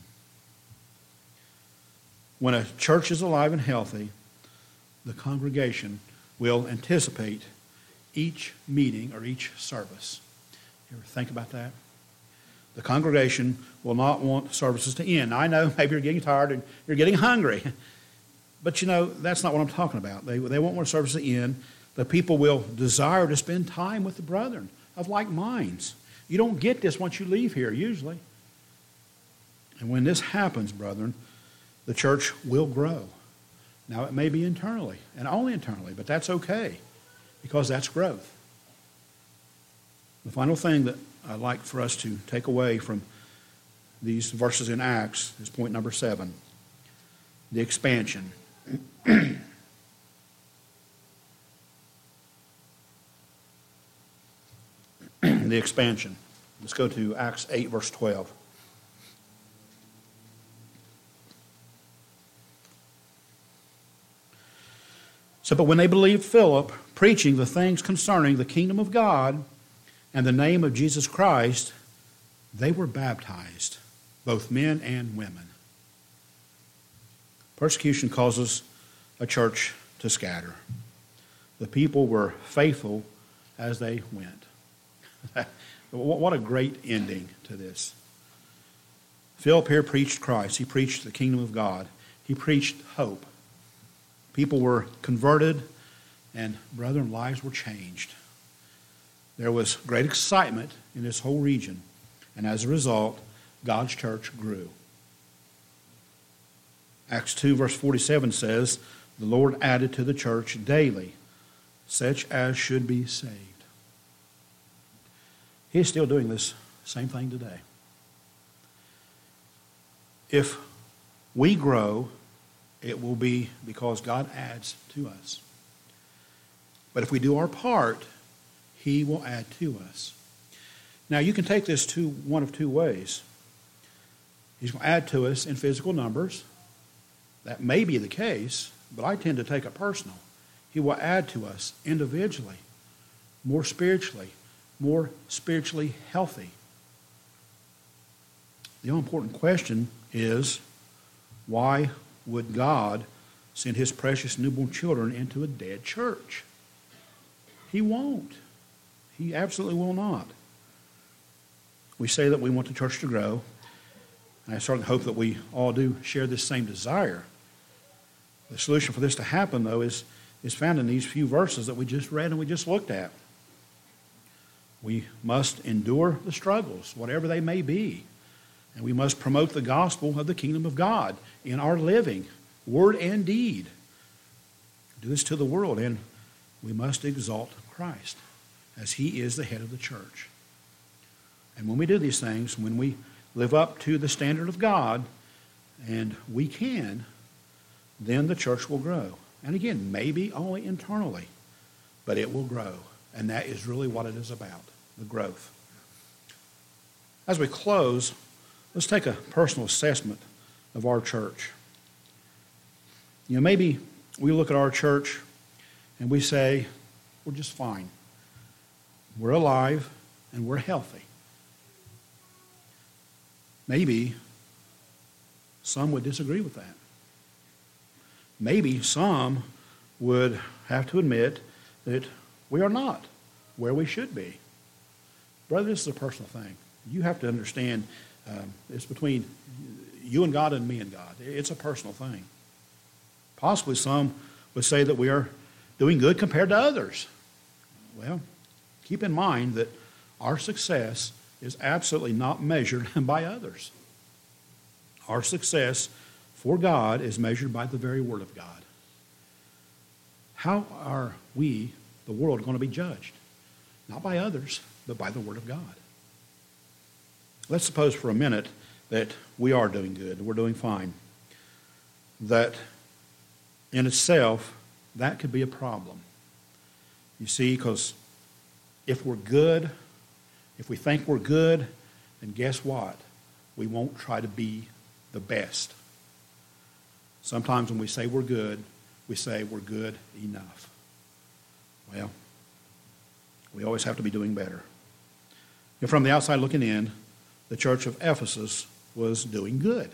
S1: When a church is alive and healthy, the congregation will anticipate each meeting or each service. You ever think about that? The congregation will not want services to end. I know maybe you're getting tired and you're getting hungry. But you know, that's not what I'm talking about. They, they won't want service to end. The people will desire to spend time with the brethren of like minds. You don't get this once you leave here, usually. And when this happens, brethren, the church will grow. Now, it may be internally, and only internally, but that's okay, because that's growth. The final thing that I'd like for us to take away from these verses in Acts is point number seven, the expansion. The expansion. Let's go to Acts eight, verse twelve. So, but when they believed Philip, preaching the things concerning the kingdom of God and the name of Jesus Christ, they were baptized, both men and women. Persecution causes a church to scatter. The people were faithful as they went. What a great ending to this. Philip here preached Christ. He preached the kingdom of God. He preached hope. People were converted, and brethren, lives were changed. There was great excitement in this whole region, and as a result, God's church grew. Acts two verse forty-seven says, the Lord added to the church daily such as should be saved. He's still doing this same thing today. If we grow, it will be because God adds to us. But if we do our part, He will add to us. Now, you can take this to one of two ways. He's going to add to us in physical numbers. That may be the case, but I tend to take it personal. He will add to us individually, more spiritually, more spiritually healthy. The all-important question is, why would God send His precious newborn children into a dead church? He won't. He absolutely will not. We say that we want the church to grow, and I certainly hope that we all do share this same desire. The solution for this to happen, though, is, is found in these few verses that we just read and we just looked at. We must endure the struggles, whatever they may be. And we must promote the gospel of the kingdom of God in our living, word and deed. Do this to the world, and we must exalt Christ as He is the head of the church. And when we do these things, when we live up to the standard of God, and we can, then the church will grow. And again, maybe only internally, but it will grow. And that is really what it is about, the growth. As we close, let's take a personal assessment of our church. You know, maybe we look at our church and we say, we're just fine. We're alive and we're healthy. Maybe some would disagree with that. Maybe some would have to admit that we are not where we should be. Brother, this is a personal thing. You have to understand um, it's between you and God and me and God. It's a personal thing. Possibly some would say that we are doing good compared to others. Well, keep in mind that our success is absolutely not measured by others. Our success for God is measured by the very Word of God. How are we, the world, going to be judged? Not by others, but by the Word of God. Let's suppose for a minute that we are doing good, we're doing fine. That in itself, that could be a problem. You see, because if we're good, if we think we're good, then guess what? We won't try to be the best. Sometimes when we say we're good, we say we're good enough. Well, we always have to be doing better. And from the outside looking in, the church of Ephesus was doing good.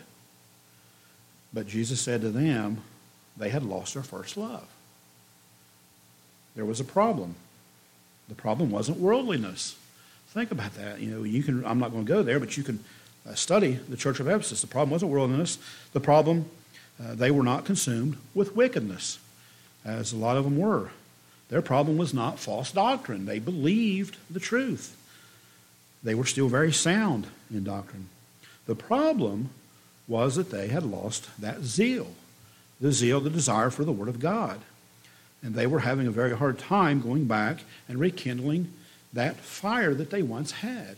S1: But Jesus said to them, they had lost their first love. There was a problem. The problem wasn't worldliness. Think about that. You know, you can. I'm not going to go there, but you can uh, study the church of Ephesus. The problem wasn't worldliness. The problem, uh, they were not consumed with wickedness, as a lot of them were. Their problem was not false doctrine. They believed the truth. They were still very sound in doctrine. The problem was that they had lost that zeal, the zeal, the desire for the Word of God. And they were having a very hard time going back and rekindling that fire that they once had.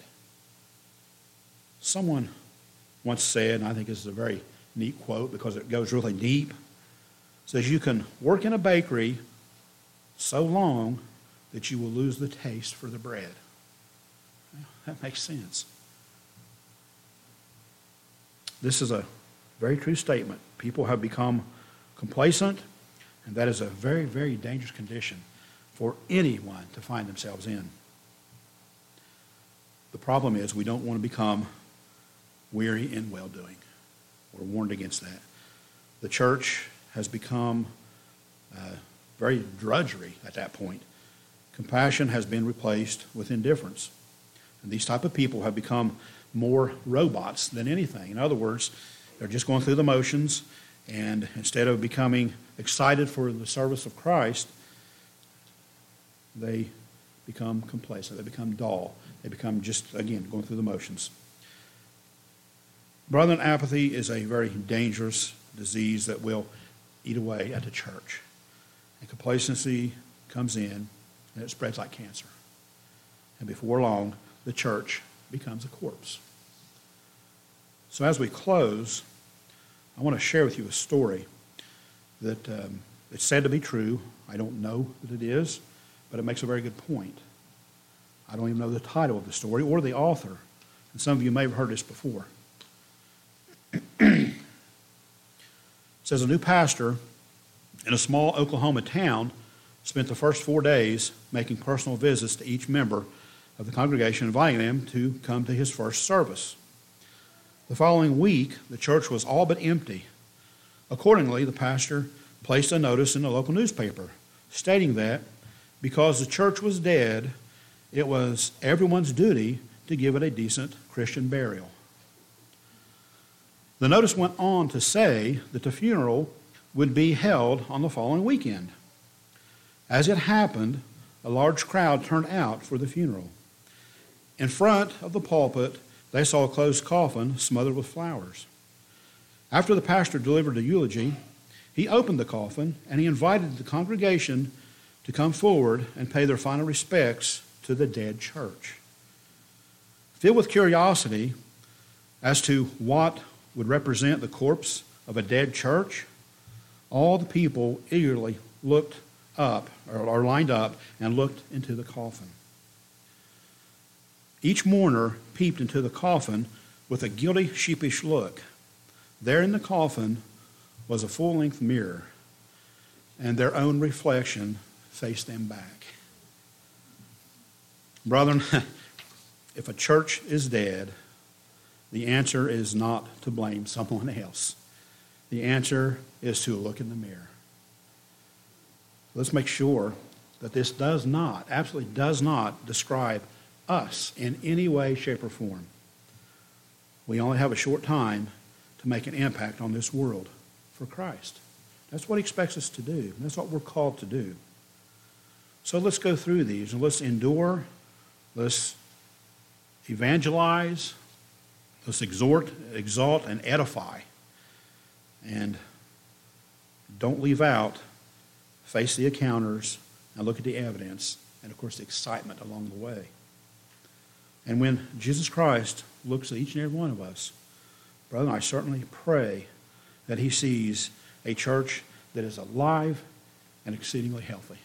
S1: Someone once said, and I think this is a very neat quote because it goes really deep, says you can work in a bakery so long that you will lose the taste for the bread. Well, that makes sense. This is a very true statement. People have become complacent, and that is a very, very dangerous condition for anyone to find themselves in. The problem is we don't want to become weary in well-doing. We're warned against that. The church has become uh, very drudgery at that point. Compassion has been replaced with indifference. And these type of people have become more robots than anything. In other words, they're just going through the motions, and instead of becoming excited for the service of Christ, they become complacent. They become dull. They become just, again, going through the motions. Brethren, apathy is a very dangerous disease that will eat away at the church. And complacency comes in, and it spreads like cancer. And before long, the church becomes a corpse. So as we close, I want to share with you a story that um, it's said to be true. I don't know that it is, but it makes a very good point. I don't even know the title of the story or the author, and some of you may have heard this before. It says a new pastor in a small Oklahoma town spent the first four days making personal visits to each member of the congregation, inviting them to come to his first service. The following week, the church was all but empty. Accordingly, the pastor placed a notice in the local newspaper stating that because the church was dead, it was everyone's duty to give it a decent Christian burial. The notice went on to say that the funeral would be held on the following weekend. As it happened, a large crowd turned out for the funeral. In front of the pulpit, they saw a closed coffin smothered with flowers. After the pastor delivered the eulogy, he opened the coffin and he invited the congregation to come forward and pay their final respects to the dead church. Filled with curiosity as to what would represent the corpse of a dead church, all the people eagerly looked up, or, or lined up, and looked into the coffin. Each mourner peeped into the coffin with a guilty, sheepish look. There in the coffin was a full-length mirror, and their own reflection faced them back. Brethren, if a church is dead, the answer is not to blame someone else. The answer is to look in the mirror. Let's make sure that this does not, absolutely does not describe us in any way, shape, or form. We only have a short time to make an impact on this world for Christ. That's what he expects us to do. That's what we're called to do. So let's go through these and let's endure. Let's evangelize. Let's exhort, exalt, and edify. And don't leave out, face the encounters, and look at the evidence, and of course the excitement along the way. And when Jesus Christ looks at each and every one of us, brother, I certainly pray that he sees a church that is alive and exceedingly healthy.